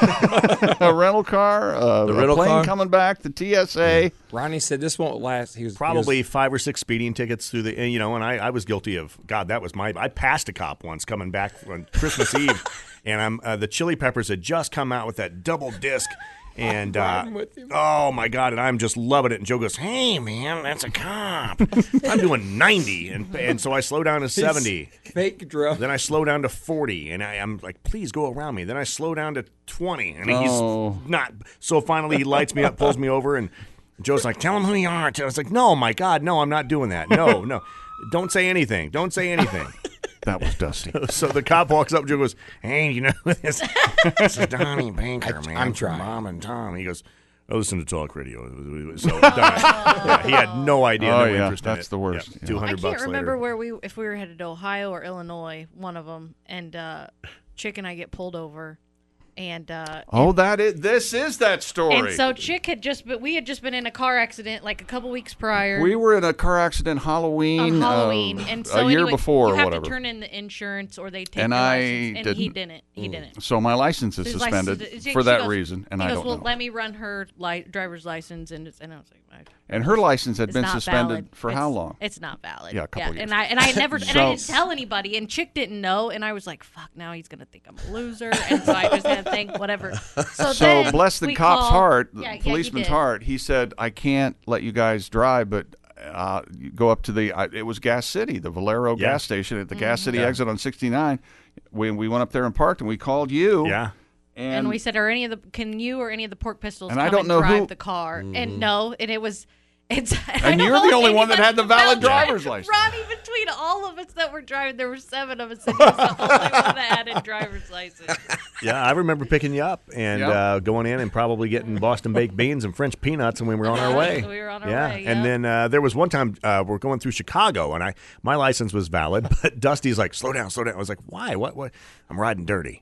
A rental car, uh, The a rental plane car? coming back, the T S A. Ronnie said this won't last. He was Probably he was- five or six speeding tickets through the, and, you know, and I, I was guilty of, God, that was my, I passed a cop once coming back on Christmas Eve, and I'm uh, the Chili Peppers had just come out with that double disc, and uh, riding with him. oh my God, and I'm just loving it. And Joe goes, "Hey man, that's a cop." I'm doing ninety, and and so I slow down to seventy. fake drove. Then I slow down to forty, and I, I'm like, "Please go around me." Then I slow down to twenty, and Oh. he's not. So finally, he lights me up, pulls me over, and Joe's like, "Tell him who you are." I was like, "No, my God, no, I'm not doing that. No, no, don't say anything. Don't say anything." That was Dusty. So the cop walks up, Joe goes, "Hey, you know this? This is Donnie Baker, man. I'm from trying. Mom and Tom." He goes, "I listen to talk radio." So Donnie, yeah, he had no idea, Oh, no yeah, interest in that's it. the worst. Yeah, Yeah. Two I hundred can't bucks remember later. where we if we were headed to Ohio or Illinois, one of them, and uh, Chick and I get pulled over, and uh, Oh, that is. This is that story. and so Chick had just but we had just been in a car accident like a couple weeks prior. we were in a car accident Halloween. on Halloween, uh, and so a year anyway, before you or have whatever. to turn in the insurance or they take And your I license, and he didn't. didn't. He didn't. So my license is His suspended license- she- for she that goes- reason, and he I goes, don't well, know. let me run her li- driver's license, and it's, and I was like, I- And her license had it's been not suspended valid. for It's- how long? It's not valid. Yeah, a couple yeah. years. And I and I never and So- I didn't tell anybody, and Chick didn't know, and I was like, fuck, now he's gonna think I'm a loser, and so I just had to think whatever. So, So then bless the we cop's called- heart, the Yeah, yeah, he policeman's did. heart. He said, "I can't let you guys drive, but uh, you go up to the. Uh, it was Gas City, the Valero Yeah. gas station at the Gas Mm-hmm. City Yeah. exit on sixty-nine. We we went up there and parked, and we called you. Yeah. and, And we said, "Are any of the can you or any of the Pork Pistols And come I don't and know drive who- the car?" And no, and it was. It's, and I And don't you're know the if only one that anybody had the valid felt it. driver's license. Ronnie, between all of us that were driving, there were seven of us, and he was the only one that had a driver's license. Yeah, I remember picking you up and Yep. uh, going in and probably getting Boston baked beans and French peanuts, and we were on our Yeah, way. we were on our yeah. way, And yeah. then uh, there was one time uh, we're going through Chicago, and I my license was valid, but Dusty's like, "Slow down, slow down." I was like, "Why? What? What? I'm riding dirty."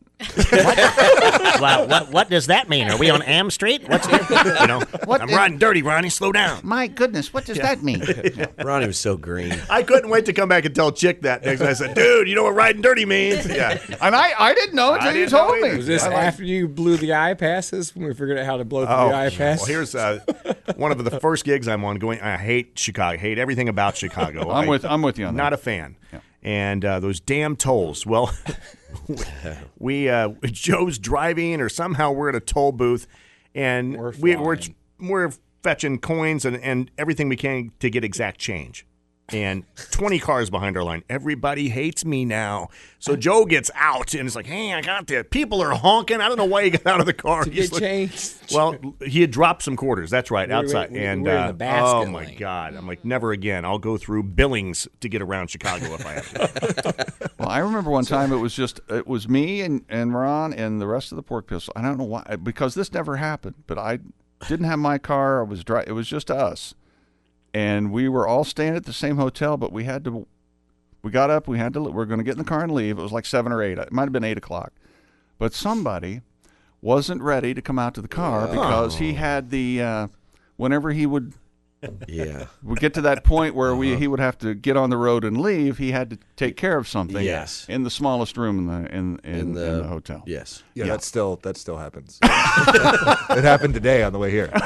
Well, what, what does that mean? Are we on Am Street? What's You know, I'm riding dirty, Ronnie. Slow down. My goodness, what does that mean? Ronnie was so green. I couldn't wait to come back and tell Chick that next. I said, "Dude, you know what riding dirty means?" Yeah. And I, I didn't know until I you didn't know told either. me. Was this I like- after you blew the eye passes when we figured out how to blow through Oh, the eye pass? well, here's uh, one of the first gigs I'm on. Going, I hate Chicago. Hate everything about Chicago. I'm I- with I'm with you on that. Not a fan. And uh, those damn tolls. Well, we uh, Joe's driving, or somehow we're at a toll booth, and We're we, we're flying. we're fetching coins and, and everything we can to get exact change. And twenty cars behind our line. Everybody hates me now. So Joe gets out and it's like, "Hey, I got this." People are honking. I don't know why he got out of the car. to He's get like- changed. well, he had dropped some quarters. That's right, We were- outside. we and were in uh, the basket oh my lane. God, I'm like, never again. I'll go through Billings to get around Chicago if I have to. Well, I remember one time it was just it was me and, and Ron and the rest of the Pork Pistol. I don't know why, because this never happened. But I didn't have my car. I was dri- It was just us, and we were all staying at the same hotel. But we had to. We got up. We had to. We were going to get in the car and leave. It was like seven or eight. It might have been eight o'clock. But somebody wasn't ready to come out to the car because he had the. Uh, whenever he would. Yeah. We get to that point where we he would have to get on the road and leave. He had to take care of something. Yes. In the smallest room in the in in, in, the, hotel. Yes. Yeah, Yeah. that still that still happens. It happened today on the way here.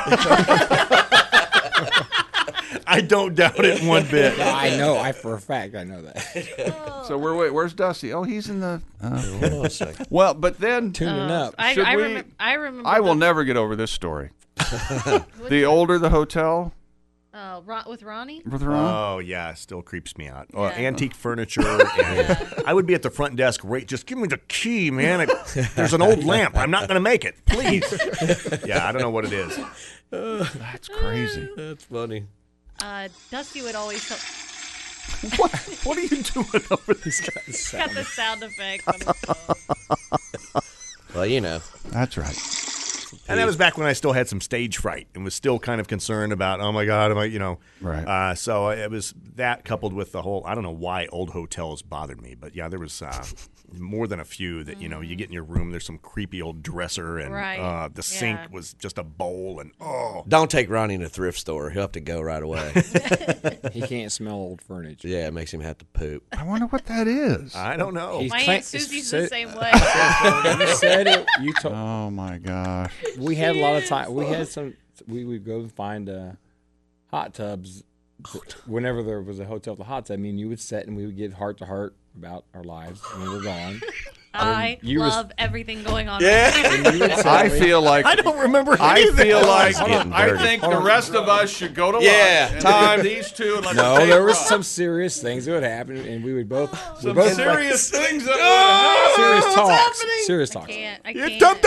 I don't doubt it one bit. No, I know. I for a fact I know that. So we're wait. Where's Dusty? Oh, he's in the. Uh, Hold on a second. well, but then Tuning Uh, up. I, Should I, we- remember, I remember. I will the- never get over this story. The older the hotel, Uh, Ron, with Ronnie. with Ron. Oh yeah, still creeps me out. Uh, Yeah. antique furniture. And I would be at the front desk. Right, just give me the key, man. It- there's an old lamp. I'm not going to make it. Please. Yeah, I don't know what it is. That's crazy. That's funny. Uh, Dusty would always tell. What? What are you doing over there? He's got the sound. Got the sound effects on his phone. Well, you know. That's right. And that was back when I still had some stage fright and was still kind of concerned about, oh my God, am I, you know. Right. Uh, so it was that coupled with the whole, I don't know why old hotels bothered me, but yeah, there was uh, more than a few that, you know, you get in your room, there's some creepy old dresser and Right. uh, the sink Yeah. was just a bowl and, oh. Don't take Ronnie in a thrift store. He'll have to go right away. He can't smell old furniture. Yeah, it makes him have to poop. I wonder what that is. I don't know. He's My cla- Aunt Susie's said- the same way. You said it. You told. Oh my gosh. We had a lot of time. We had some. We would go find uh, hot tubs whenever there was a hotel with a hot tub. I mean, you would sit and we would get heart to heart about our lives when we were gone. I you was- love everything going on. Yeah. And you would sit I with- feel like I don't remember I anything. feel like getting I dirty. think the rest of us should go to lunch. Yeah, and time. leave these two and let No, the tape there was run. some serious things that would happen, and we would both. we some both serious things that would serious happen. talks. Serious I talks. can't. I It's can't. Tom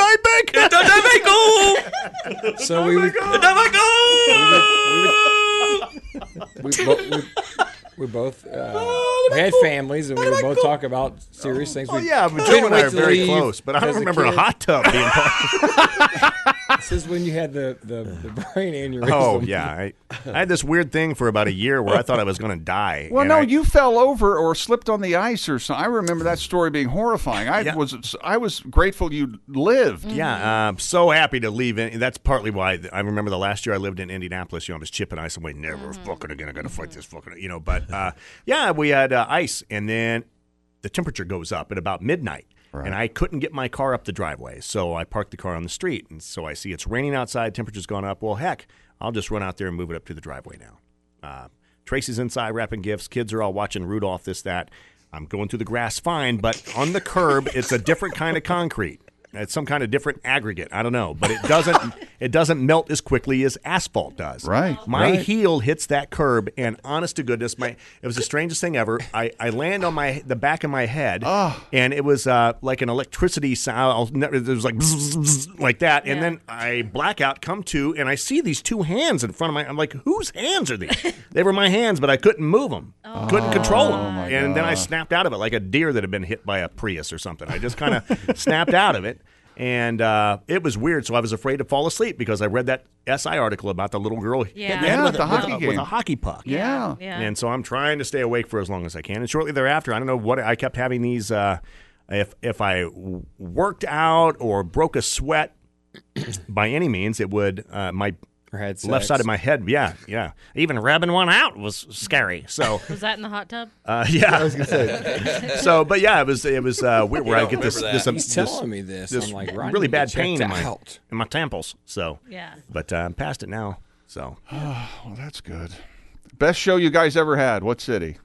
Dybeck! So we would. We, bo- we, we both uh, we had families, and we would both talk about serious things. Oh, We yeah, but couldn't Joe and I wait are to very leave close, but I don't as a remember a kid. hot tub being part. This is when you had the, the, the brain aneurysm. Oh, yeah. I, I had this weird thing for about a year where I thought I was going to die. Well, and no, I- you fell over or slipped on the ice or something. I remember that story being horrifying. I Yeah. was I was grateful you lived. Yeah, I'm so happy to leave. In, that's partly why I remember the last year I lived in Indianapolis. You know, I was chipping ice away. Never fucking again. I got to fight this fucking. You know, but uh, yeah, we had uh, ice, and then the temperature goes up at about midnight, Right. and I couldn't get my car up the driveway, so I parked the car on the street, and so I see it's raining outside. Temperature's gone up. Well, heck, I'll just run out there and move it up to the driveway now. Uh, Tracy's inside wrapping gifts. Kids are all watching Rudolph. This that. I'm going through the grass fine, but on the curb, it's a different kind of concrete. It's some kind of different aggregate. I don't know, but it doesn't it doesn't melt as quickly as asphalt does. Right, My right. heel hits that curb, and honest to goodness, my it was the strangest thing ever. I, I land on my the back of my head, and it was uh, like an electricity sound. It was like bzz, bzz, bzz, like that, and Yeah. then I black out, come to, and I see these two hands in front of my. I'm like, whose hands are these? They were my hands, but I couldn't move them, couldn't control them, my and then I God. snapped out of it like a deer that had been hit by a Prius or something. I just kind of snapped out of it. And uh, it was weird, so I was afraid to fall asleep because I read that S I article about the little girl hit Yeah. the head Yeah, with, the a, hockey with, a, game. with a hockey puck. Yeah. Yeah. And so I'm trying to stay awake for as long as I can. And shortly thereafter, I don't know what I kept having these. Uh, if if I w- worked out or broke a sweat by any means, it would uh, my Or had left sex. side of my head. Yeah, yeah. Even rubbing one out was scary. So Was that in the hot tub? uh, yeah. I was gonna say. So, but yeah, it was it was uh, weird where I don't get this remember this, that. um, He's this telling me this. this I'm like, Ron, really you bad get checked pain in my out. in my temples. So Yeah. but uh, I'm past it now. So Well, that's good. Best show you guys ever had? What city?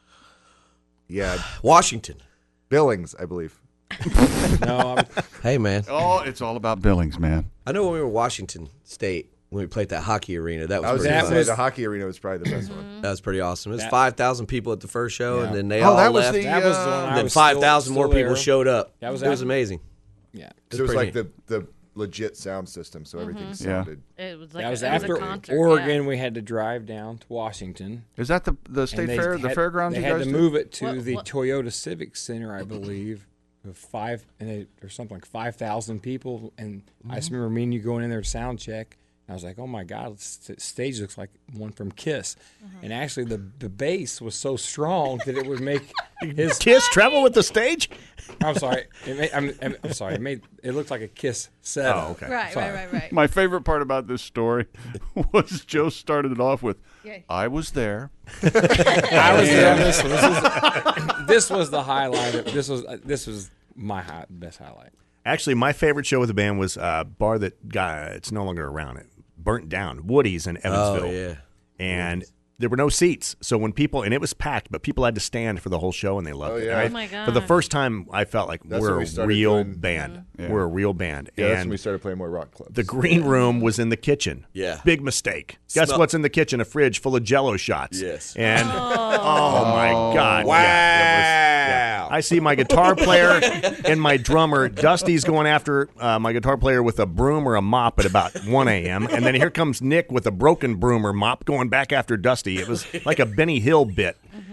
Yeah, Washington. Billings, I believe. No, I'm, Hey, man. Oh, it's all about Billings, man. I know when we were Washington State, when we played that hockey arena, that was, I was pretty going to fun. say was- the hockey arena was probably the best one. That was pretty awesome. It was That- five thousand people at the first show, Yeah. and then they Oh, all that was left. the, that was the uh, one I and then was five thousand still- more still people there. showed up. That was it was after- amazing. Yeah. So it was pretty like the, the legit sound system, so everything Yeah. sounded. It was like That was a, it was after a concert. Oregon. Yeah. We had to drive down to Washington. Is that the the and state they fair, the had- fairgrounds? They you had guys to did? move it to What- the what- Toyota Civic Center, I believe, with five and they, there's something like five thousand people. And I just remember me and you going in there to sound check. And I was like, oh my God, this stage looks like one from Kiss. And actually, the the bass was so strong that it would make his. Kiss travel with the stage. I'm sorry. It made, I'm, I'm, I'm sorry. It made it looked like a Kiss set. Oh, okay. Right, Sorry. right, right, right. My favorite part about this story was Joe started it off with, Yeah. "I was there." I was there on this one. This was, this was the highlight. Of, this was uh, this was my high, best highlight. Actually, my favorite show with the band was a bar that got it's no longer around. It burnt down. Woody's in Evansville. Oh, yeah. And there were no seats, so when people and it was packed, but people had to stand for the whole show, and they loved Oh, it. yeah. And Oh, I- my For the God. first time, I felt like That's we're when we a started real doing- band. Yeah. We're a real band. Yeah, that's when and we started playing more rock clubs. the green room was in the kitchen. Yeah. Big mistake. Guess Smell- what's in the kitchen? A fridge full of Jello shots. Yes. And oh, my God. Wow. Yeah, it was- yeah. I see my guitar player and my drummer, Dusty's going after uh, my guitar player with a broom or a mop at about one a.m. And then here comes Nick with a broken broom or mop going back after Dusty. It was like a Benny Hill bit.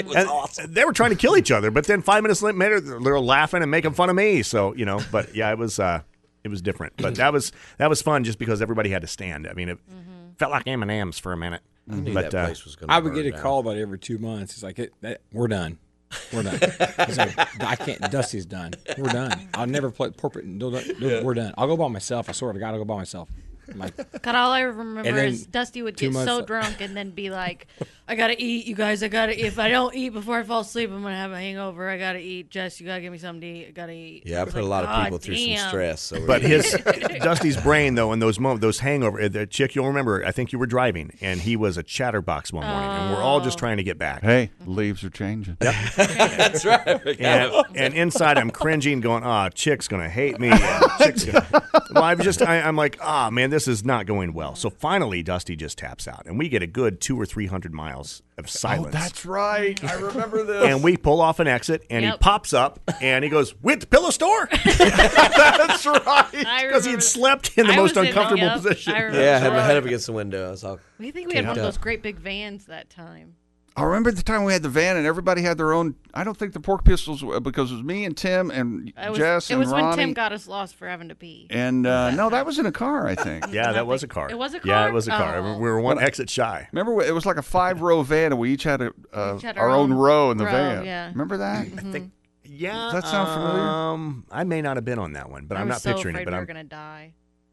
It was And awesome. they were trying to kill each other, but then five minutes later, they were laughing and making fun of me. So you know, but yeah, it was uh, it was different. But that was that was fun just because everybody had to stand. I mean, it Mm-hmm. felt like M and M's for a minute. I knew But that uh, place was going to I would get a call about every two months. It's like, it, that, we're done. We're done. It's like, I can't. Dusty's done. We're done. I'll never play corporate. No, no, no, we're done. I'll go by myself. I swear to God, I'll go by myself. I'm like, God, all I remember And then is Dusty would two get so months- drunk and then be like, "I gotta eat, you guys. I gotta. If I don't eat before I fall asleep, I'm gonna have a hangover. I gotta eat. Jess, you gotta give me something to eat. I gotta eat." Yeah, I was put a like, lot of "God people through some damn." stress. over But the his years. Dusty's brain though in those moments, those hangover, the chick you'll remember. I think you were driving, and he was a chatterbox one morning, and we're all just trying to get back. Hey, leaves are changing. That's right. And, and inside, I'm cringing, going, "Ah, chick's gonna hate me." And chick's gonna... Well, I'm just, I, I'm like, "Ah, man, this is not going well." So finally, Dusty just taps out, and we get a good two or three hundred miles of silence. Oh, that's right. I remember this. And we pull off an exit, and he Yep. pops up, and he goes, "With the pillow store?" That's right. I Because he remember- had slept in the I most was in- uncomfortable yep, position. I remember Yeah, I had my that. head up against the window. I was all, We think we had one of Taped those up. great big vans that time. I remember the time we had the van and everybody had their own. I don't think the Pork Pistols because it was me and Tim and It was, Jess it and was Ronnie. when Tim got us lost for having to pee. and uh, no, that was in a car, I think. Yeah, that was a car. It was a Yeah, car? it was a car. Oh. We were one exit shy. Remember, it was like a five row van, and we each had a uh, Each had our, our own own row in the row, van. yeah. Remember that? I think. Yeah. Does that sound familiar? Um, I may not have been on that one, but I I'm was not so picturing afraid it. But we I'm. were gonna die.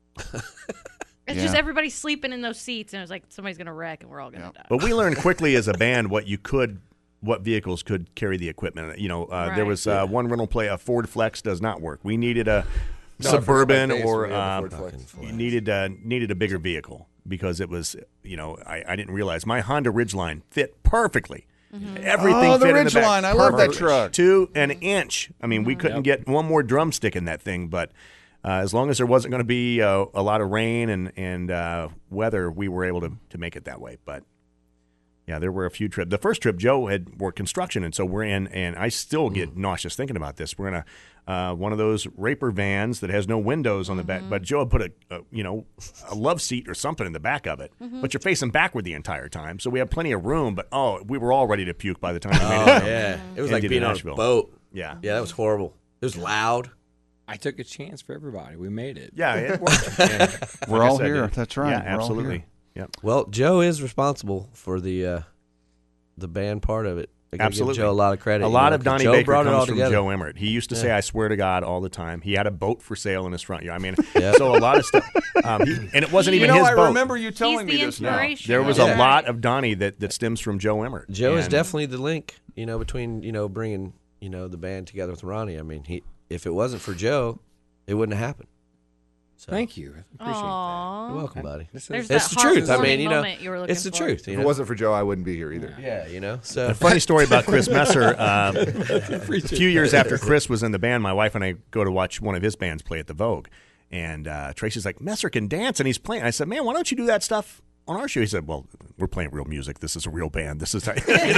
It's Yeah. just everybody sleeping in those seats, and it was like somebody's gonna wreck, and we're all gonna Yep. die. But we learned quickly as a band what you could, what vehicles could carry the equipment. You know, uh, there Right. was uh, one rental play. A Ford Flex does not work. We needed a No, I forgot Suburban my face or when we had the uh, Ford Flex. you needed uh, needed a bigger vehicle because it was, you know, I, I didn't realize my Honda Ridgeline fit perfectly. Everything Oh, the fit in the back. Ridgeline. I love that perfect. truck. To an inch. I mean, we couldn't get one more drumstick in that thing, but uh, as long as there wasn't going to be uh, a lot of rain and and uh, weather, we were able to to make it that way. But yeah, there were a few trips. The first trip, Joe had worked construction, and so we're in, and I still get nauseous thinking about this. We're in a uh, one of those raper vans that has no windows on the back, but Joe had put a, a you know a love seat or something in the back of it. But you're facing backward the entire time, so we had plenty of room. But oh, we were all ready to puke by the time we made oh, it. down. yeah. It was And like did being on a Nashville. boat. Yeah, Yeah, that was horrible. It was loud. I took a chance for everybody. We made it. yeah, it worked. And We're like I all said, here. it- That's right. Yeah, We're all absolutely. here. Yep. Well, Joe is responsible for the uh, the band part of it. I gotta Absolutely. give Joe a lot of credit. A you lot know, of 'cause Donnie Joe Baker brought it all comes from together. Joe Emmert. He used to say, "I swear to God," all the time. He had a boat for sale in his front yard. I mean, Yeah. so a lot of stuff. Um, he, and it wasn't You even know, his I boat. remember you telling He's me the this now. inspiration. There was Yeah. a lot of Donnie that, that stems from Joe Emmert. Joe is And- definitely the link, you know, between you know bringing you know the band together with Ronnie. I mean, he if it wasn't for Joe, it wouldn't have happened. So, Thank you. I appreciate Aww. You're welcome, that. buddy. This There's is, that It's the truth. I heartwarming mean, you know, moment you were looking it's the for. truth. You If know? it wasn't for Joe, I wouldn't be here either. Yeah, you know. So A funny story about Chris Messer. Uh, a few years after Chris was in the band, my wife and I go to watch one of his bands play at the Vogue. And uh, Tracy's like, Messer can dance, and he's playing. I said, man, why don't you do that stuff on our show? He said, well, we're playing real music. This is a real band. This is.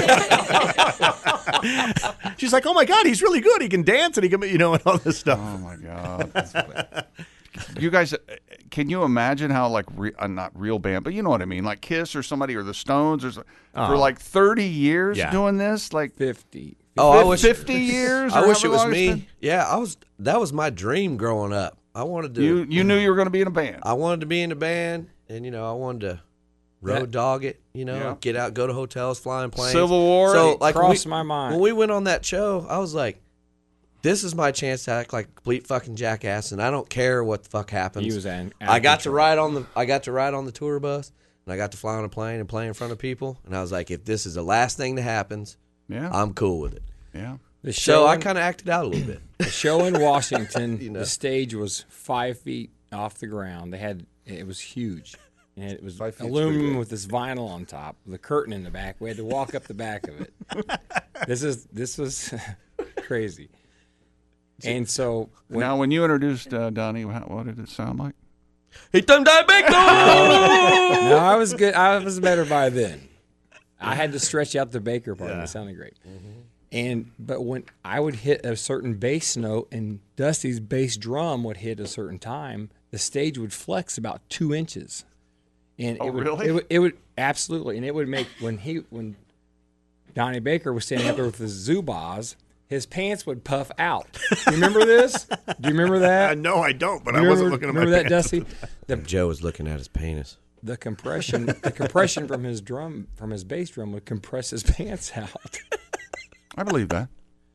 She's like, oh my God, he's really good. He can dance, and he can, you know, and all this stuff. Oh my God! You guys, uh, can you imagine how like re- uh, not real band, but you know what I mean, like Kiss or somebody or the Stones or so- for like thirty years Yeah. doing this, like fifty. oh, I fif- wish fifty years. I or wish it however was long it's me. been? Yeah, I was. That was my dream growing up. I wanted to. You you knew you were going to be in a band. I wanted to be in a band, and you know, I wanted to road dog it. You know, Yeah. get out, go to hotels, flying planes. Civil War. So like when crossed we, my mind. when we went on that show, I was like, "This is my chance to act like a complete fucking jackass, and I don't care what the fuck happens." He was an- I got to control. ride on the. I got to ride on the tour bus, and I got to fly on a plane and play in front of people. And I was like, if this is the last thing that happens, yeah, I'm cool with it. yeah. The So show, I in, kind of acted out a little bit. the show in Washington, You know. the stage was five feet off the ground. They had it was huge, and it was Five feet's pretty aluminum big. with this vinyl on top, with a curtain in the back. We had to walk up the back of it. this is this was crazy. And so when, Now, when you introduced uh, Donnie, how, what did it sound like? He done died back no, I was good. I was better by then. I had to stretch out the Baker part. and It sounded great. And but when I would hit a certain bass note and Dusty's bass drum would hit a certain time, the stage would flex about two inches. And Oh, it would, really? it would it would absolutely, and it would make when he when Donnie Baker was standing up there with his Zubaz, his pants would puff out. You remember this? Do you remember that? Uh, no, I don't, but You I remember, wasn't looking at my remember that, pants. Dusty? The, Joe was looking at his penis. the compression, the compression from his drum, from his bass drum, would compress his pants out. I believe that.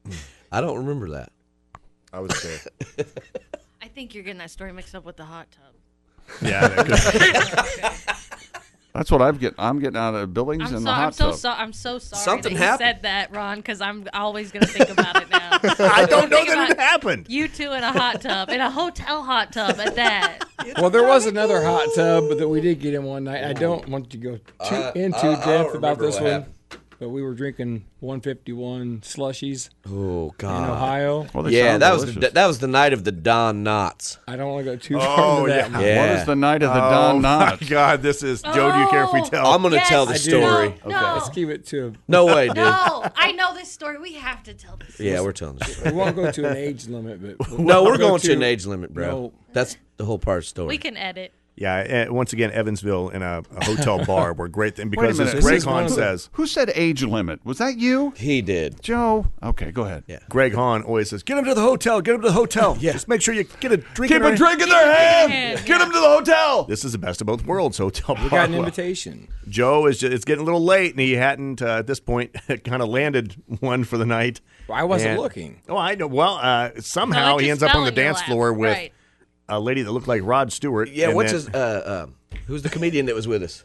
I don't remember that. I was there. I think you're getting that story mixed up with the hot tub. Yeah, that could, That's what I'm getting. I'm getting out of Billings I'm in so the hot I'm so tub. so I'm so sorry Something that happened. you said that, Ron, because I'm always gonna think about it now. I don't know Think that it about happened. You two in a hot tub, in a hotel hot tub at that. Well, there was another hot tub that we did get in one night. I don't want to go too Uh, into I- I don't depth about remember this what one, happened. but we were drinking one fifty-one slushies Oh in God. Ohio. Well, they Yeah, sound that was delicious. the, that was the night of the Don Knotts. I don't want to go too Oh, far into that. yeah. Yeah. What is the night of the oh Don my Knotts? God, this is Joe. Do you care if we Oh. tell? I'm gonna Yes, tell the I do. story. No, no. Let's keep it to. No way, dude. No, I know this story. We have to tell this. Yeah, we're telling the story. We won't go to an age limit, but we'll- No, we'll we're go going to an age limit, bro. No. That's the whole part of the story. We can edit. Yeah, uh, once again, Evansville in a, a hotel bar were great. And Wait a because minute. as This Greg is one Hahn of the- says, Who said age limit? Was that you, He did. Joe? Okay, go ahead. Yeah. Greg Hahn always says, "Get him to the hotel. Get him to the hotel. Yeah. Just make sure you get a drink. Keep in a their- drink in their hand. hand, Get them to the hotel. This is the best of both worlds hotel bar. We got an Well, invitation. Joe is just, it's getting a little late, and he hadn't uh, at this point kind of landed one for the night. I wasn't And- looking. Oh, I know. Well, uh, somehow No, it he just ends up fell on the in your dance lap. floor with Right. a lady that looked like Rod Stewart. Yeah, and what's then- his? Uh, uh, who's the comedian that was with us?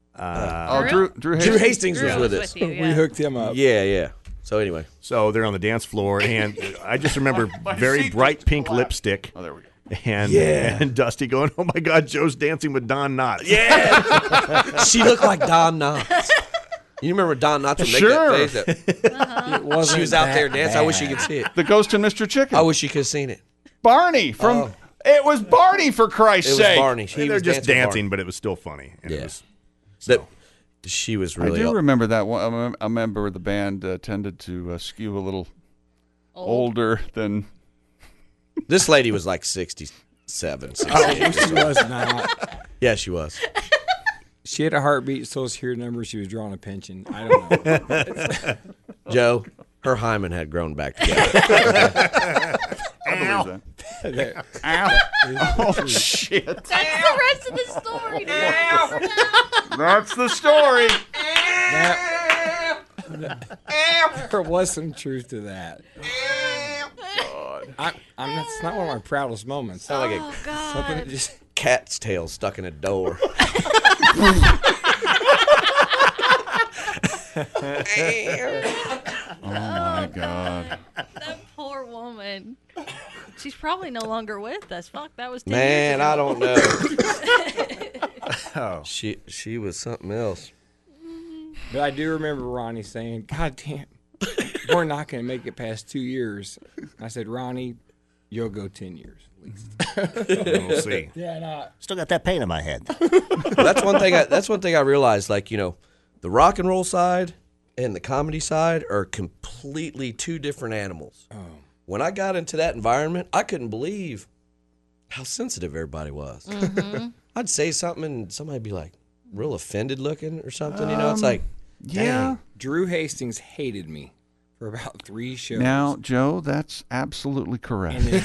Oh, Drew, Drew Hastings. Drew Hastings Drew was was with us. with you, yeah. We hooked him up. Yeah, yeah. So anyway, So they're on the dance floor, and I just remember My very seat bright just pink collapsed. lipstick. Oh, there we go. And, Yeah. and Dusty going, "Oh my God, Joe's dancing with Don Knotts." yeah, she looked like Don Knotts. You remember Don Knotts would make Sure. that face? That- It wasn't She was out that there dancing. I wish you bad. could see it. The Ghost and Mister Chicken. I wish you could have seen it. Barney from. Oh. It was Barney, for Christ's It was sake. Barney. He And they're was just dancing, with dancing, but it was still funny. And it Yeah. was- Barney. That she was really. I do remember that one. A mem- A member of the band uh, tended to uh, skew a little older than. This lady was like sixty-seven. Oh, sixty-eight. she was not. Yeah, she was. She had a heartbeat, social security number. She was drawing a pension. I don't know. Joe, her hymen had grown back together. I believe that. There. Ow. Oh, shit. That's the rest of the story. That's the story. That- there was some truth to that. I, I'm, that's not one of my proudest moments. Sound like a Oh God. Something that just cat's tail stuck in a door. Oh my God. That poor woman. She's probably no longer with us. Fuck, that was ten Man, years I ago. don't know. Oh. She she was something else. But I do remember Ronnie saying, "God damn, we're not going to make it past two years." I said, "Ronnie, you'll go ten years at least." We'll see. Yeah, not. Still got that pain in my head. That's one thing. I, that's one thing I realized. Like you know, the rock and roll side and the comedy side are completely two different animals. Oh. When I got into that environment, I couldn't believe how sensitive everybody was. Mm-hmm. I'd say something and somebody'd be like real offended looking or something. You know, it's like, Yeah. dang. Drew Hastings hated me for about three shows. Now, Joe, that's absolutely correct. and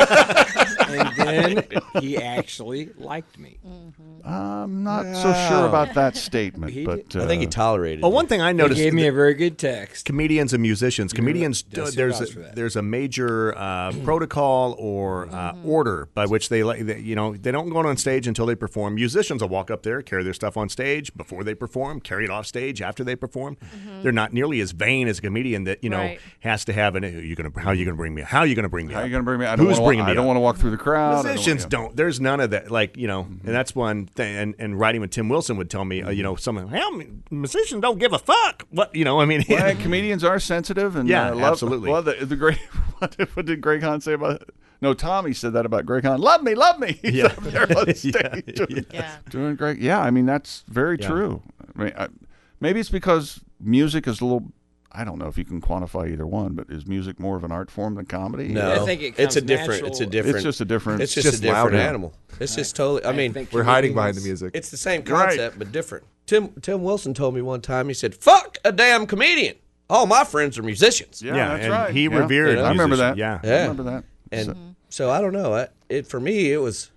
then, and then he actually liked me. I'm not so sure about that statement, He but did- uh, I think he tolerated. Well, it. one thing I He noticed. gave me a very good text. comedians and musicians. Comedians, Dusty uh, there's vouch a, for that. there's a major uh, protocol or uh, order by which they let they- you know they don't go on stage until they perform. Musicians will walk up there, carry their stuff on stage before they perform, carry it off stage after they perform. They're not nearly as vain as a comedian that you know Right. has to have an. Are you gonna how are you gonna bring me? How are you gonna bring me? how are up? you going to bring me? I don't Who's wanna, bringing wa- me I don't up? want to walk through the crowd. I don't Musicians wanna- don't. There's none of that. Like you know, and that's one thing. And, and writing with Tim Wilson would tell me, uh, you know, someone, hell, musicians don't give a fuck. What you know? I mean, Well, comedians are sensitive and Yeah, uh, love, absolutely. Well, the, the great. What did, what did Greg Hahn say about? No, Tommy said that about Greg Hahn. Love me, love me. He's Yeah. up there on stage Yeah, doing, Yeah. doing great. Yeah, I mean that's very Yeah. true. I mean, I, maybe it's because music is a little. I don't know if you can quantify either one, but is music more of an art form than comedy? No, I think it it's a comes different. It's a natural. different. It's just a different. It's just, just a different louder. animal. It's just totally. I mean, think We're hiding behind the comedians- music. it's the same Right. concept but different. Tim Tim Wilson told me one time. He said, "Fuck a damn comedian." all my friends are musicians. Yeah, Yeah, that's and right. he Yeah. revered I remember musicians. that. Yeah. I Yeah. remember that. And So- so I don't know. I, it for me, it was.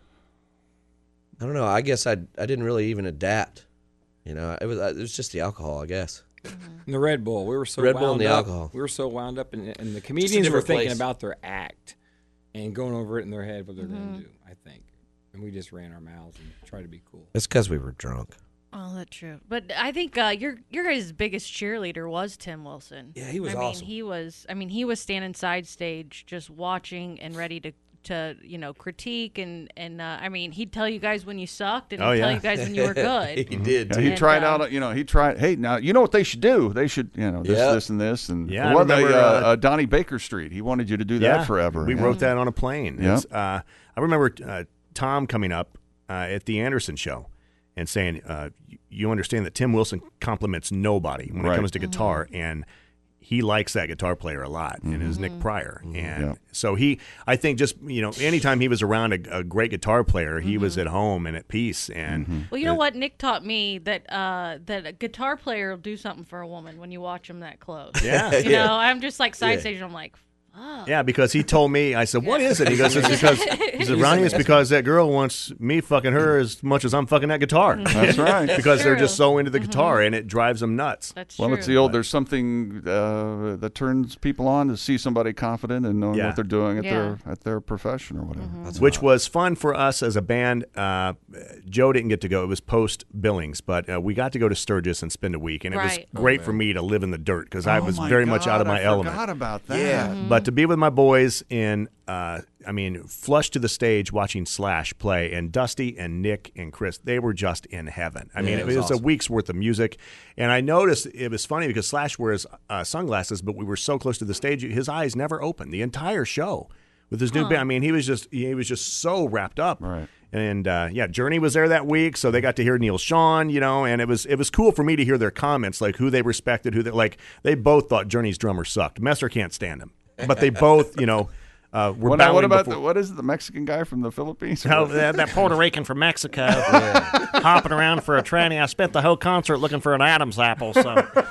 I don't know. I guess I I didn't really even adapt. You know, it was it was just the alcohol, I guess. And the Red Bull. We were so Red Bull wound and the up. alcohol. We were so wound up, and, and the comedians were different thinking place. about their act and going over it in their head what they're going to do. I think, and we just ran our mouths and tried to be cool. It's because we were drunk. Oh, that's true. But I think uh, your your guys' biggest cheerleader was Tim Wilson. Yeah, he was I mean, awesome. he was. I mean, he was standing side stage, just watching and ready to to you know critique and and uh, I mean, he'd tell you guys when you sucked and Oh, he'd tell yeah. you guys when you were good. he did. Yeah, he And, tried uh, out, you know, he tried, hey, now, you know what they should do? They should, you know, this, Yeah. this, and this. And Yeah, I what, the, remember, uh, uh, uh, Donnie Baker Street. He wanted you to do Yeah, that forever. We yeah. wrote that on a plane. Yeah. It's, uh, I remember uh, Tom coming up uh, at the Anderson show and saying, uh, you understand that Tim Wilson compliments nobody when Right. it comes to guitar, and he likes that guitar player a lot, and is Nick Pryor. And Yeah. so he, I think just, you know, anytime he was around a, a great guitar player, he was at home and at peace. And Well, you know what? Nick taught me that uh, that a guitar player will do something for a woman when you watch him that close. Yeah. You Yeah. know, I'm just like side Yeah. stage. And I'm like, fuck. yeah, because he told me, I said, what is it? He goes, it's because, he said, Ronnie, it's because that girl wants me fucking her as much as I'm fucking that guitar. That's right. because they're True. just so into the guitar and it drives them nuts. That's Well, true. it's the old, there's something uh, that turns people on to see somebody confident and knowing Yeah. what they're doing at Yeah. their at their profession or whatever. Which was fun for us as a band. Uh, Joe didn't get to go. It was post Billings, but uh, we got to go to Sturgis and spend a week. And it Right. was great for me to live in the dirt because I Oh was my very much out of God, my I element. forgot about that. Yeah, but to be with my boys in, uh, I mean, flush to the stage watching Slash play, and Dusty and Nick and Chris, they were just in heaven. I mean, Yeah, it it was, was a awesome. week's worth of music, and I noticed it was funny because Slash wears uh, sunglasses, but we were so close to the stage, his eyes never opened the entire show with his new band. I mean, he was just he was just so wrapped up. Right. And uh, yeah, Journey was there that week, so they got to hear Neil Sean, you know, and it was it was cool for me to hear their comments, like who they respected, who they like. They both thought Journey's drummer sucked. Messer can't stand him, but they both, you know, uh, were What, bowing what about before- the, what is it, the Mexican guy from the Philippines? Oh, that, that Puerto Rican from Mexico, hopping around for a tranny. I spent the whole concert looking for an Adam's apple. So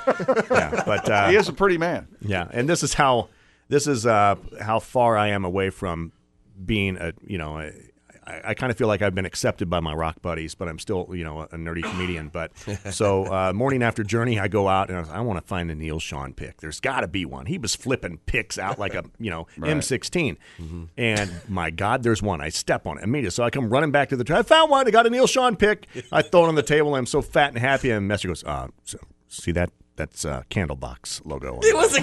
yeah, but uh, He is a pretty man. yeah, and this is how this is uh, how far I am away from being a you know. A, I, I kind of feel like I've been accepted by my rock buddies, but I'm still, you know, a, a nerdy comedian. But so uh, morning after Journey, I go out and I, was, I want to find a Neil Sean pick. There's got to be one. He was flipping picks out like a, you know, M sixteen. And my God, there's one. I step on it immediately. So I come running back to the track. I found one. I got a Neil Sean pick. I throw it on the table. I'm so fat and happy. And Messer goes, uh, so, see that? That's a Candlebox logo. On It was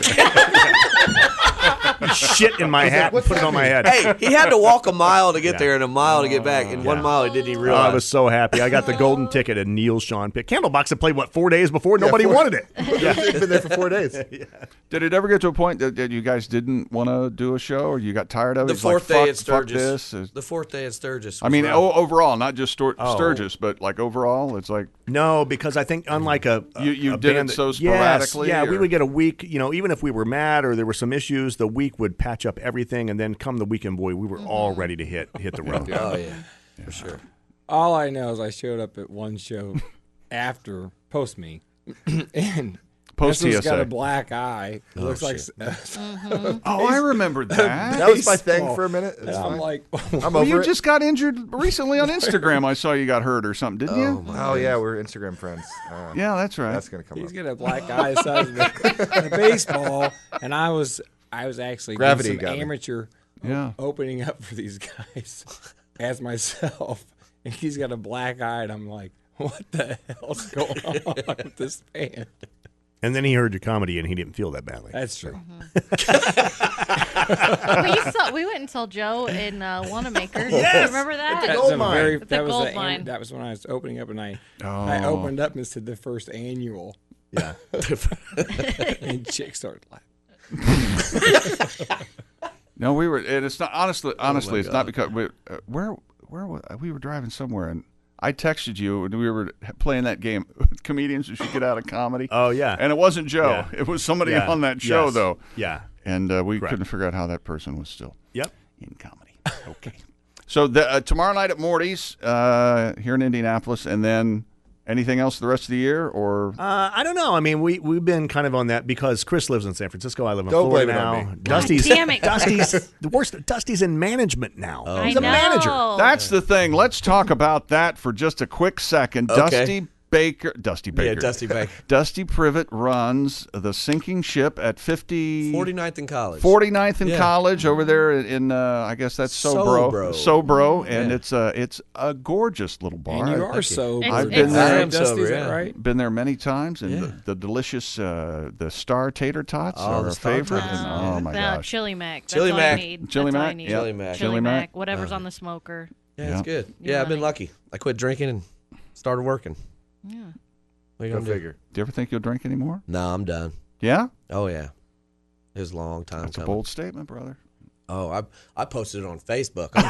a shit in my hat and put it on my head. Hey, he had to walk a mile to get Yeah. there and a mile to get back. And one mile he didn't even Oh, realize. I was so happy. I got the golden ticket at Neil Sean pick. Candlebox had played, what, four days before? Nobody four- wanted it. It's been there for four days. Did it ever get to a point that, that you guys didn't want to do a show, or you got tired of it? the It's like, fourth day fuck, at fuck Sturgis. this. The fourth day at Sturgis. I was mean, rough. o- overall, not just Stur- Oh. Sturgis, but like overall, it's like No, because I think unlike a, a You- you a did band it so that- yes, sporadically, yeah, we or- would get a week. You know, even if we were mad or there were some issues, the week would patch up everything, and then come the weekend, boy, we were all ready to hit hit the road. Oh, yeah, for sure. All I know is I showed up at one show after post me, and Post this T one's S got a A. black eye. It looks like Oh, I remembered that. That was my thing for a minute. It's and I'm fine. like, I'm Well, over you it. just got injured recently on Instagram. I saw you got hurt or something, didn't you? Oh yeah, we're Instagram friends. Uh, Yeah, that's right. that's gonna come he's up. got a black eye the size of a, a baseball, and I was I was actually doing Gravity some got me. amateur Yeah. opening up for these guys as myself, and he's got a black eye, and I'm like, what the hell's going on with this band? And then he heard your comedy, and he didn't feel that badly. That's true. we, saw, we went and saw Joe in uh, Wanamaker. Yes! Remember that? That's gold a mine. very- At the that was gold the am- mine. that was when I was opening up, and I I Oh. opened up and said the first annual, Yeah. and chicks started laughing. No, we were, and it's not honestly. Honestly, it's not God. because we, uh, where where wa- we were driving somewhere, and I texted you, and we were playing that game, comedians who should get out of comedy. Oh, yeah. And it wasn't Joe. Yeah. It was somebody Yeah. on that show, Yes. though. Yeah. And uh, we Correct. couldn't figure out how that person was still Yep. in comedy. Okay. So the, uh, tomorrow night at Morty's uh, here in Indianapolis, and then Anything else the rest of the year, or Uh, I don't know. I mean, we we've been kind of on that because Chris lives in San Francisco. I live in Don't Florida blame it now. on me. Dusty's damn it. Dusty's the worst. Dusty's in management now. I He's a know. manager. that's the thing. Let's talk about that for just a quick second. Okay. Dusty Baker, Dusty Baker, Yeah, Dusty Baker. Dusty Privet runs the sinking ship at fifty. forty-ninth in college. forty-ninth in Yeah. college over there in uh, I guess that's Sobro, Sobro. Sobro, and Yeah. it's a it's a gorgeous little bar. And you I've are sober. I've It's- been it's- there. I am Dusty, sober, is that yeah. right? Been there many times, and Yeah. the, the delicious uh, the star tater tots Oh, are the a Star favorite. Tots. And, Uh, oh my no, gosh, Chili Mac. That's Chili all Mac. You need. Chili That's all Mac? you need. Yeah. Chili Mac. Chili, Chili Mac. Mac. Whatever's Uh-huh. on the smoker. Yeah, Yeah. it's good. You Yeah, I've been money. lucky. I quit drinking and started working. Yeah. What are you Go gonna do? figure. do you ever think you'll drink anymore? No, I'm done. Yeah, Oh yeah, it was a long time that's a coming. bold statement, brother. Oh, I I posted it on Facebook. I'm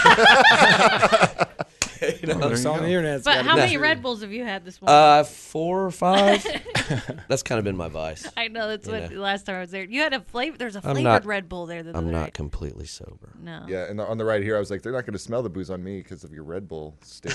done. you know, There It's you on go. the internet. It's But gotta how be many true. Red Bulls have you had this morning? uh, four or five. That's kind of been my vice. I know that's you what know. last time I was there. You had a flavor. There's a I'm flavored not- Red Bull there. The I'm other not day. completely sober. No. Yeah, and on the right here, I was like, they're not going to smell the booze on me because of your Red Bull stick.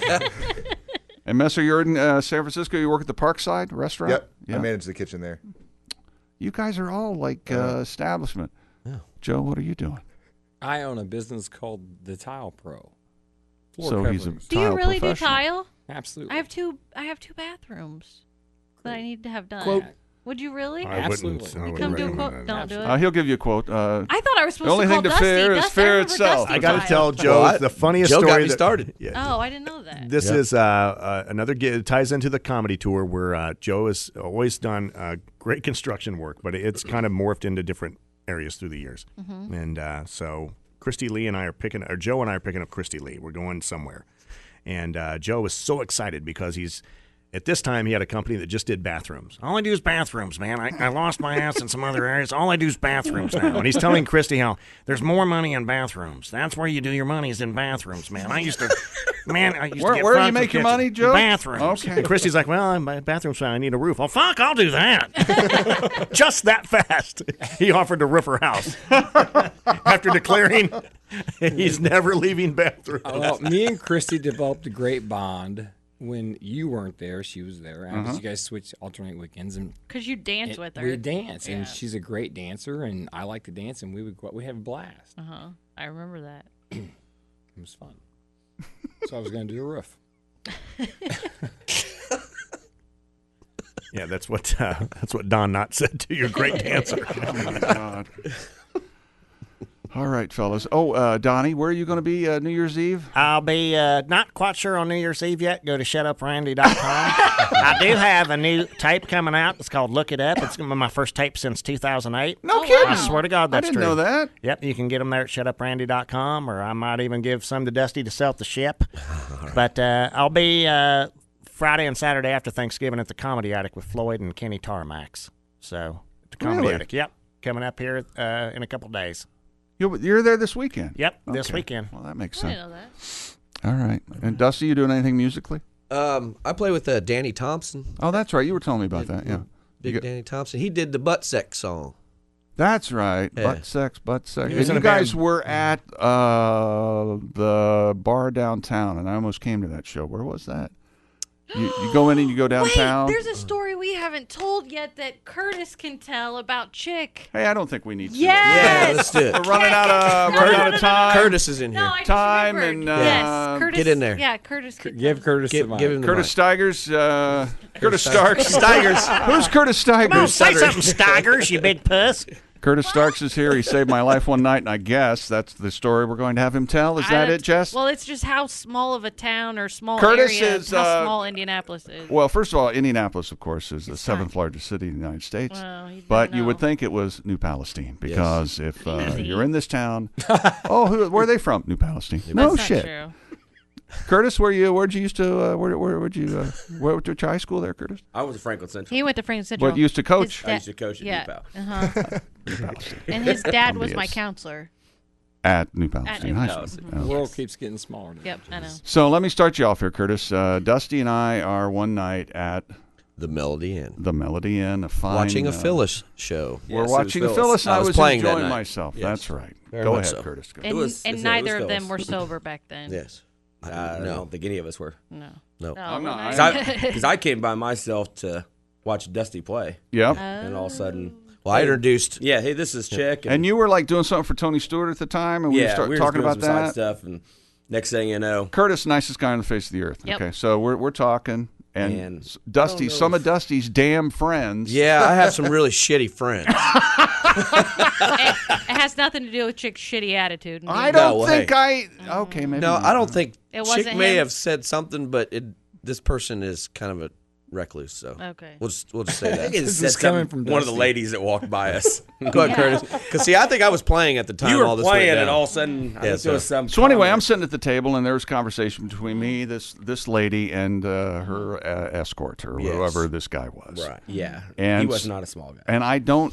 And Messer, you're in uh, San Francisco. You work at the Parkside restaurant. Yep, Yeah. I manage the kitchen there. You guys are all like uh, establishment. Yeah. Joe, what are you doing? I own a business called the Tile Pro. Floor So he's a coverings. Do you tile really do professional. tile? Absolutely. I have two. I have two bathrooms that I need to have done. Quote. Would you really? I wouldn't. Absolutely. I You wouldn't Come do a recommend quote. that. Don't do it. Uh, he'll give you a quote. Uh, I thought I was supposed The only to call thing to Dusty. fear is Dusty, fear I remember itself. Dusty I got to tile. tell Joe Well, I- the funniest Joe story. got me that- started. Yeah. Oh, I didn't know that. This Yep. is uh, uh, another gi- ties into the comedy tour where uh, Joe has always done uh, great construction work, but it's kind of morphed into different areas through the years. Mm-hmm. And uh, so Christy Lee and I are picking, or Joe and I are picking up Christy Lee. We're going somewhere, and uh, Joe was so excited because he's. At this time, he had a company that just did bathrooms. All I do is bathrooms, man. I, I lost my ass in some other areas. All I do is bathrooms now. And he's telling Christy how there's more money in bathrooms. That's where you do your money is in bathrooms, man. I used to, man, I used Where- to get where do you fucked make with your kids. money, Joe? Bathrooms. Okay. And Christy's like, well, I'm my bathroom's fine. I need a roof. Oh, fuck, I'll do that. Just that fast. He offered to roof her house after declaring he's never leaving bathrooms. Well, me and Christy developed a great bond when you weren't there. She was there. Uh-huh. You guys switched alternate weekends, and Because you dance it- with her. we dance, Yeah. and she's a great dancer, and I like to dance, and we would go, we have a blast. Uh huh. I remember that. It was fun. So I was going to do a roof. Yeah, that's what uh, that's what Don Knott said to your great dancer. oh my God. All right, fellas. Oh, uh, Donnie, where are you going to be uh, New Year's Eve? I'll be uh, not quite sure on New Year's Eve yet. Go to shut up randy dot com. I do have a new tape coming out. It's called Look It Up. It's my first tape since two thousand eight. No Oh, kidding. I swear to God, I that's didn't true. know that. Yep, you can get them there at shut up randy dot com, or I might even give some to Dusty to sell at the ship. But uh, I'll be uh, Friday and Saturday after Thanksgiving at the Comedy Attic with Floyd and Kenny Tarmax. So, the Comedy Really? Attic, yep, coming up here uh, in a couple days. You're, you're there this weekend? Yep, this Okay. weekend. Well, that makes I sense. didn't know that. All right. And Dusty, you doing anything musically? Um, I play with uh, Danny Thompson. Oh, that's right. You were telling me about that. Yeah. Big You got- Danny Thompson. He did the butt sex song. That's right. Yeah. Butt sex, butt sex. He And was in you a guys band. were at uh, the bar downtown, and I almost came to that show. Where was that? You, you go in and you go downtown. Wait, there's a story we haven't told yet that Curtis can tell about Chick. Hey, I don't think we need to. Yes. Yeah, let's do We're it. running out of No, running no, out no, of no, time. Curtis is in No, here. I just Time remembered. and, uh, yes, Curtis. get in there. Yeah, Curtis. Can Give tell. Curtis Give, the mic. give him the Curtis Steigers. Uh, Curtis Starks. Steigers. Who's Curtis Steigers? Come on, say something, Steigers, you big puss. Curtis Starks is here. He saved my life one night, and I guess that's the story we're going to have him tell. Is I that don't- it, Jess? Well, it's just how small of a town or small Curtis area, is, how uh, small Indianapolis is. Well, first of all, Indianapolis, of course, is the It's seventh not. largest city in the United States. Well, you but don't you would know. think it was New Palestine because if uh, Easy. you're in this town, oh, who, where are they from? New Palestine. no That's not shit. true. Curtis, where you? Where'd you used to? Uh, where? Where would you? Uh, where went to high school there, Curtis? I was at Franklin Central. He went to Franklin Central. What you used to coach? His I da- used to coach at yeah. New Pal. Uh-huh. New Palestine. And his dad was my Yes. counselor. At New Palestine New High Palestine. School. The Oh. world keeps getting smaller. now. Yep, I know. So let me start you off here, Curtis. Uh, Dusty and I are one night at The Melody Inn. the Melody Inn, a fine. Watching a uh, Phyllis show. We're Yes, it was watching a Phyllis. Phyllis, and I I was was, playing that enjoying night. myself. Yes. That's right. Very Go much ahead, so. Curtis. Go. And, was- and it was neither of Phyllis. them were sober back then. Yes. I no. don't think any of us were. No. No. No, I'm we're not. Because I, I came by myself to watch Dusty play, Yep. and all of a sudden, Well, I introduced. yeah, hey, this is Chick, And you were like doing something for Tony Stewart at the time, and we yeah, started we were talking just about doing some side that. stuff, and next thing you know, Curtis, nicest guy on the face of the earth. Yep. Okay, so we're we're talking, and, And s- Dusty, I don't know some if- of Dusty's damn friends. Yeah, I have some really shitty friends. it, it has nothing to do with Chick's shitty attitude. and I being- don't No, well, think hey. I. Okay, maybe. No, not. I don't think It Chick wasn't may him? have said something, but it, this person is kind of a recluse. So Okay. we'll just we'll just say that. this is coming from one of the Dusty. ladies that walked by us. Go ahead, Curtis. Because see, I think I was playing at the time. you all were this playing, went and down. all of a sudden, I Yeah, think there was so- some. So anyway, I'm comment. sitting at the table, and there was conversation between me, this this lady, and uh, her uh, escort, or Yes. whoever this guy was. Right. Yeah, And he was s- not a small guy. And I don't.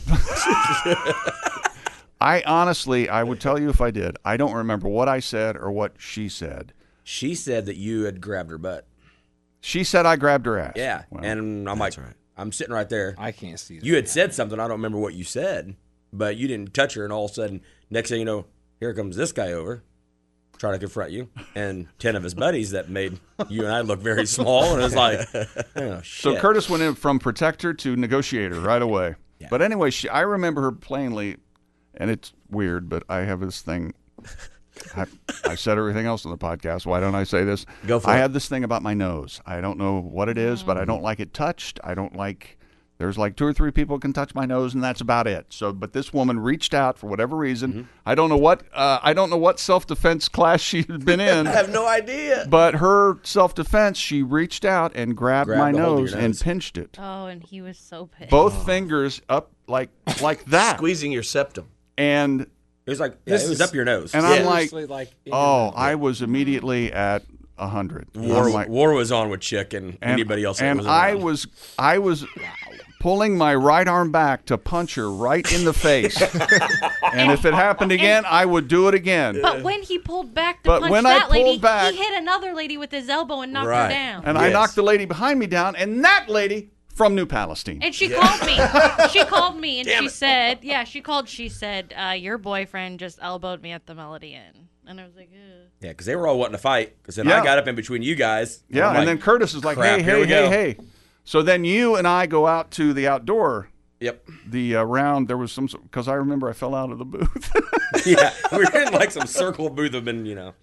I honestly, I would tell you if I did. I don't remember what I said or what she said. She said that you had grabbed her butt. She said I grabbed her ass. Yeah, Well, and I'm like, right. I'm sitting right there. I can't see that. You had said something. I don't remember what you said, but you didn't touch her. And all of a sudden, next thing you know, here comes this guy over, trying to confront you, and ten of his buddies that made you and I look very small. And it was like, oh, shit. So Curtis went in from protector to negotiator right away. Yeah. But anyway, she, I remember her plainly, and it's weird, but I have this thing. I, I said everything else on the podcast. Why don't I say this? Go for I it. have this thing about my nose. I don't know what it is, but I don't like it touched. I don't like. There's like two or three people can touch my nose, and that's about it. So, but this woman reached out for whatever reason. Mm-hmm. I don't know what. Uh, I don't know what self defense class she's been in. I have no idea. But her self defense, she reached out and grabbed, Grabbed my a hold of nose, your and nose. pinched it. Oh, and he was so pissed. Both fingers up like like that. Squeezing your septum. And It was like, yeah, This it was is- up your nose. and I'm Yeah. like, Seriously, like in oh, your- I was immediately at a hundred. war, I'm like, war was on with Chick and, and, anybody else that and was I around. was I was pulling my right arm back to punch her right in the face. And if it happened again, I would do it again. But when he pulled back to But punch when I that lady, pulled back- he hit another lady with his elbow and knocked Right. her down. And I Yes. knocked the lady behind me down, and that lady from New Palestine. And she called me. She called me and she said, yeah, she called. She said, uh, your boyfriend just elbowed me at the Melody Inn. And I was like, Ugh. Yeah, because they were all wanting to fight. Because then Yeah. I got up in between you guys. Yeah, I'm and like, then Curtis is like, crap, hey, here hey, we hey, go. hey. So then you and I go out to the outdoor, Yep. the uh, round. There was some, because I remember I fell out of the booth. Yeah, we were in like some circle booth of been, you know,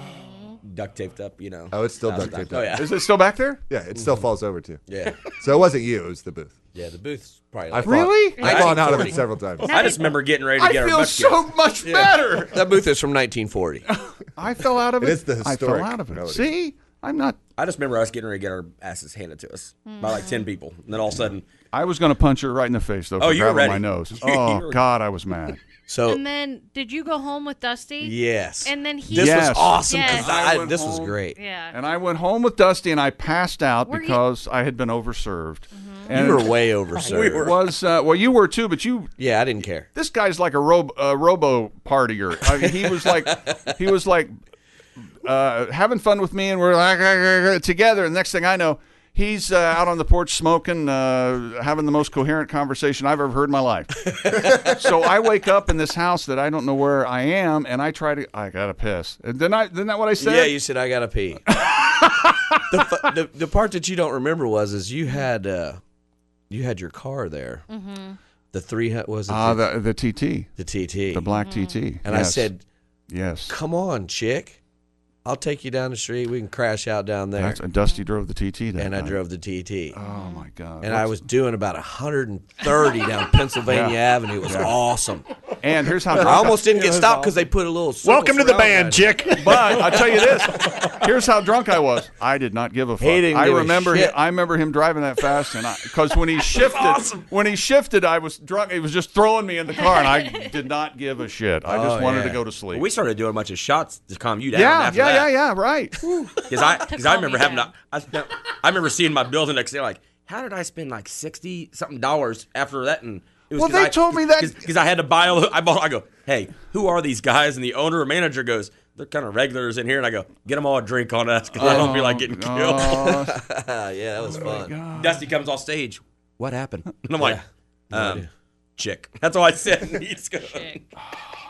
duct taped up, you know. Oh, it's still duct thousand taped times. Oh, up. yeah. Is it still back there? Yeah, it still falls over too. Yeah. So it wasn't you; it was the booth. Yeah, the booth's probably I like fought, Really? I've fallen out of nineteen it several times. I just remember getting ready to I get our feel butt so kicked. much better. That booth is from nineteen forty. I fell out of it. It is the I fell historic out of it. melody. See, I'm not. I just remember us getting ready to get our asses handed to us by like ten people. And then all of a sudden, I was going to punch her right in the face though for Oh, you were grabbing my ready. nose. You Oh were- God, I was mad. So And then, did you go home with Dusty? yes, And then he. this Yes. was awesome. Yes. 'Cause I- I went this was home. great. Yeah. And I went home with Dusty, and I passed out Were you- because I had been overserved. Mm-hmm. And You were way overserved. it was uh, well, you were too, but you. Yeah, I didn't care. This guy's like a robo, uh, robo partier. I mean, he was like, he was like uh, having fun with me, and we're like uh, together. And next thing I know, he's uh, out on the porch smoking, uh, having the most coherent conversation I've ever heard in my life. So I wake up in this house that I don't know where I am, and I try to. I gotta piss. And Didn't I? Isn't that what I said? Yeah, you said I gotta pee. the, fu- the the part that you don't remember was is you had uh, you had your car there. Mm-hmm. The three hu- was it Ah, the, the the T T, the T T, the black T T. and I Yes. said, yes. "Come on, chick, I'll take you down the street. We can crash out down there." That's, Dusty drove the T T that and I night. drove the T T. Oh my God! And I was doing about one hundred thirty down Pennsylvania Yeah. Avenue. It was awesome. And here's how I drunk almost didn't get stopped because they put a little. circle Welcome to the surround band, around it. Chick. But I'll tell you this. Here's how drunk I was. I did not give a fuck. He didn't I give a remember. shit. I remember him driving that fast, and because when he shifted, when he shifted, I was drunk. He was just throwing me in the car, and I did not give a shit. I just Oh, wanted yeah. to go to sleep. we started doing a bunch of shots to calm you down. yeah, after yeah, that. yeah, yeah. Right. Because I, To because I calm remember me having down. to, I, I remember seeing my bill the next day, like, how did I spend like sixty something dollars after that? And it was Well, 'cause they I, told me that- because I had to buy. All, I bought. I go, hey, who are these guys? And the owner or manager goes, they're kind of regulars in here. And I go, get them all a drink on us because I don't feel like getting killed. Oh, yeah, that was fun. Dusty comes off stage. What happened? And I'm like, No um, idea. chick. That's all I said. And he's going,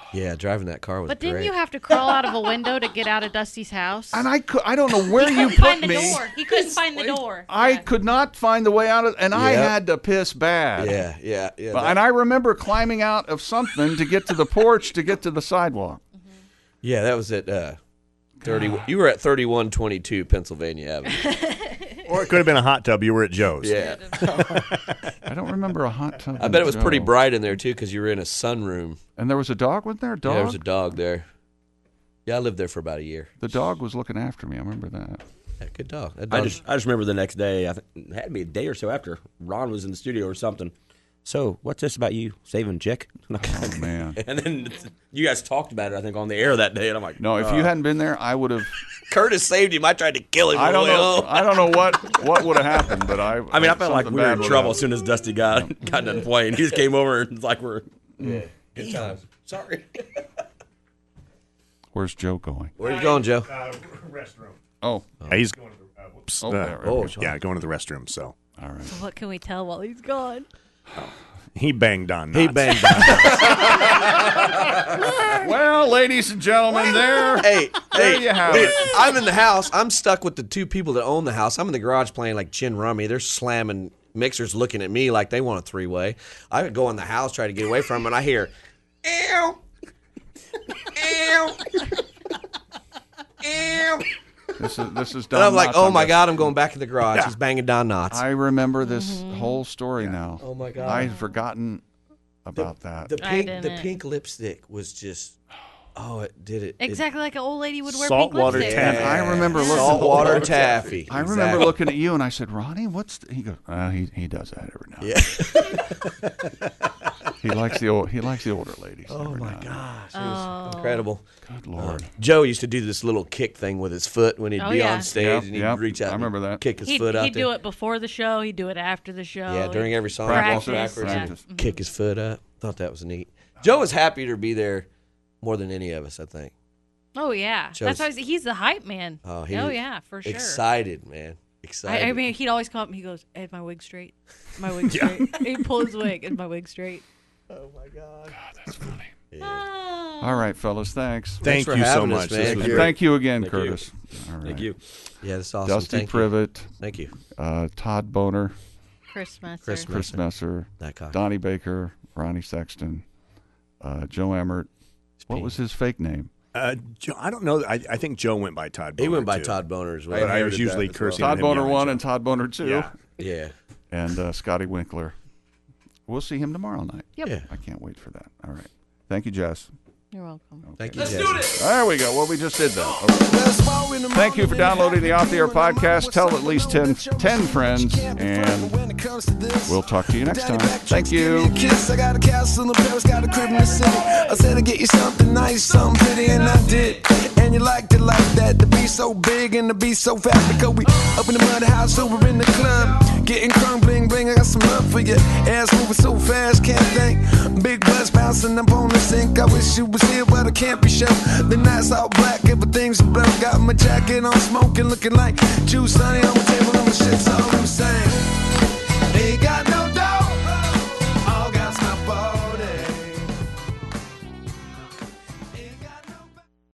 Yeah, driving that car was But didn't great. you have to crawl out of a window to get out of Dusty's house? And I could, I don't know where he you couldn't put find the me. door. He couldn't find the door. I Yeah. could not find the way out of, and I Yep. had to piss bad. Yeah, yeah, yeah. But- that- and I remember climbing out of something to get to the porch to get to the sidewalk. yeah, that was at uh, thirty. You were at thirty-one twenty-two Pennsylvania Avenue. Or it could have been a hot tub. You were at Joe's. Yeah, I don't remember a hot tub. I bet it was Joe. pretty bright in there too because you were in a sunroom. And there was a dog, wasn't there? A dog? Yeah, there was a dog there. Yeah, I lived there for about a year. The dog was looking after me. I remember that. Yeah, good dog. That I dog- just, I just remember the next day. I think it had to be a day or so after Ron was in the studio or something. So, what's this about you saving chick? Oh, man. And then you guys talked about it, I think, on the air that day, and I'm like, No, if uh, you hadn't been there, I would have. Curtis saved him. I tried to kill him. I on don't the way know. home. I don't know what what would have happened, but I. I mean, I felt like something we were bad in would trouble have as soon as Dusty got got done playing. He just came over and was like, we're Yeah, good times. Sorry. Where's Joe going? Where you going, Joe? Uh, restroom. Oh, Yeah, he's going to the. Uh, whoops. Oh, Uh, there, oh, okay. yeah, going to the restroom. So all right. What can we tell while he's gone? he banged on. He knots. banged on. Well, ladies and gentlemen, there. Hey, There hey, you have dude, it. I'm in the house. I'm stuck with the two people that own the house. I'm in the garage playing like chin rummy. They're slamming mixers, looking at me like they want a three way. I would go in the house, try to get away from them, and I hear, ew, ew, ew. This is this is Don And I'm like, Knotts oh on my this. God, I'm going back in the garage. He's banging Don Knotts. I remember this whole story now. Oh, my God. I had forgotten about that. The I pink, the didn't. pink lipstick was just, oh, it did it. it- Exactly like an old lady would wear Saltwater pink lipstick. taffy. I remember looking. Saltwater taffy. I remember Exactly. looking at you and I said, Ronnie, what's the, he goes? Uh, he he does that every now. and Yeah. then. He likes the old he likes the older ladies. Oh every my now and then. gosh, it was incredible. Good lord. Joe used to do this little kick thing with his foot when he'd Oh, be yeah. on stage, Yep, and he'd yep. reach out. I remember and that. Kick his He'd, foot out he'd there. do it before the show. He'd do it after the show. Yeah, during every song, he'd walk Practice, backwards yeah. and Practice. kick his foot up. Thought that was neat. Joe was happy to be there more than any of us, I think. Oh yeah, Joe's- that's why he's, he's the hype man. Oh, he oh was yeah, for sure. Excited, man. Excited. I, I mean, he'd always come up and he goes, "Is my wig straight? My wig straight." He'd pull his wig. Is my wig straight? oh my God. That's funny. Oh. All right, fellas, thanks. Thank for you so having us, much. man. This Thank was And great. thank you again, Thank you. Curtis. All right. thank you. Yeah, that's awesome. Dusty Thank Privet, You. Thank you. uh, Todd Boner, Chris Messer. Chris Chris Messer. Messer, That guy. Donnie Baker, Ronnie Sexton, uh, Joe Emmert. What was his fake name? Uh, Joe, I don't know. I, I think Joe went by Todd. He Boner, went by too. Todd Boner as well. But I was inherited usually that as well. cursing. Todd him Boner young, one Joe. and Todd Boner two, Yeah. Yeah. and uh, Scotty Winkler. We'll see him tomorrow night. Yep. Yeah. I can't wait for that. All right. Thank you, Jess. You're welcome. Thank you, Jesse. There we go. Well, we just did that. Okay. Thank you for downloading the Off the Air podcast. Tell at least ten, ten friends, and we'll talk to you next time. Thank you. Kiss, I got a castle in Paris, got a crib in the city. I said I'd get you something nice, something pretty, and I did. And you liked it like that, to be so big and to be so fat. Because we up in the mother house, over in the club, getting crunk, bling, bling. I got some love for you. Ass moving so fast, can't think. Big buzz bouncing up on the sink. I wish you was here, but I can't be sure. The night's all black, everything's blue. Got my jacket on, smoking, looking like juice, honey on the table, and my shit's all the same.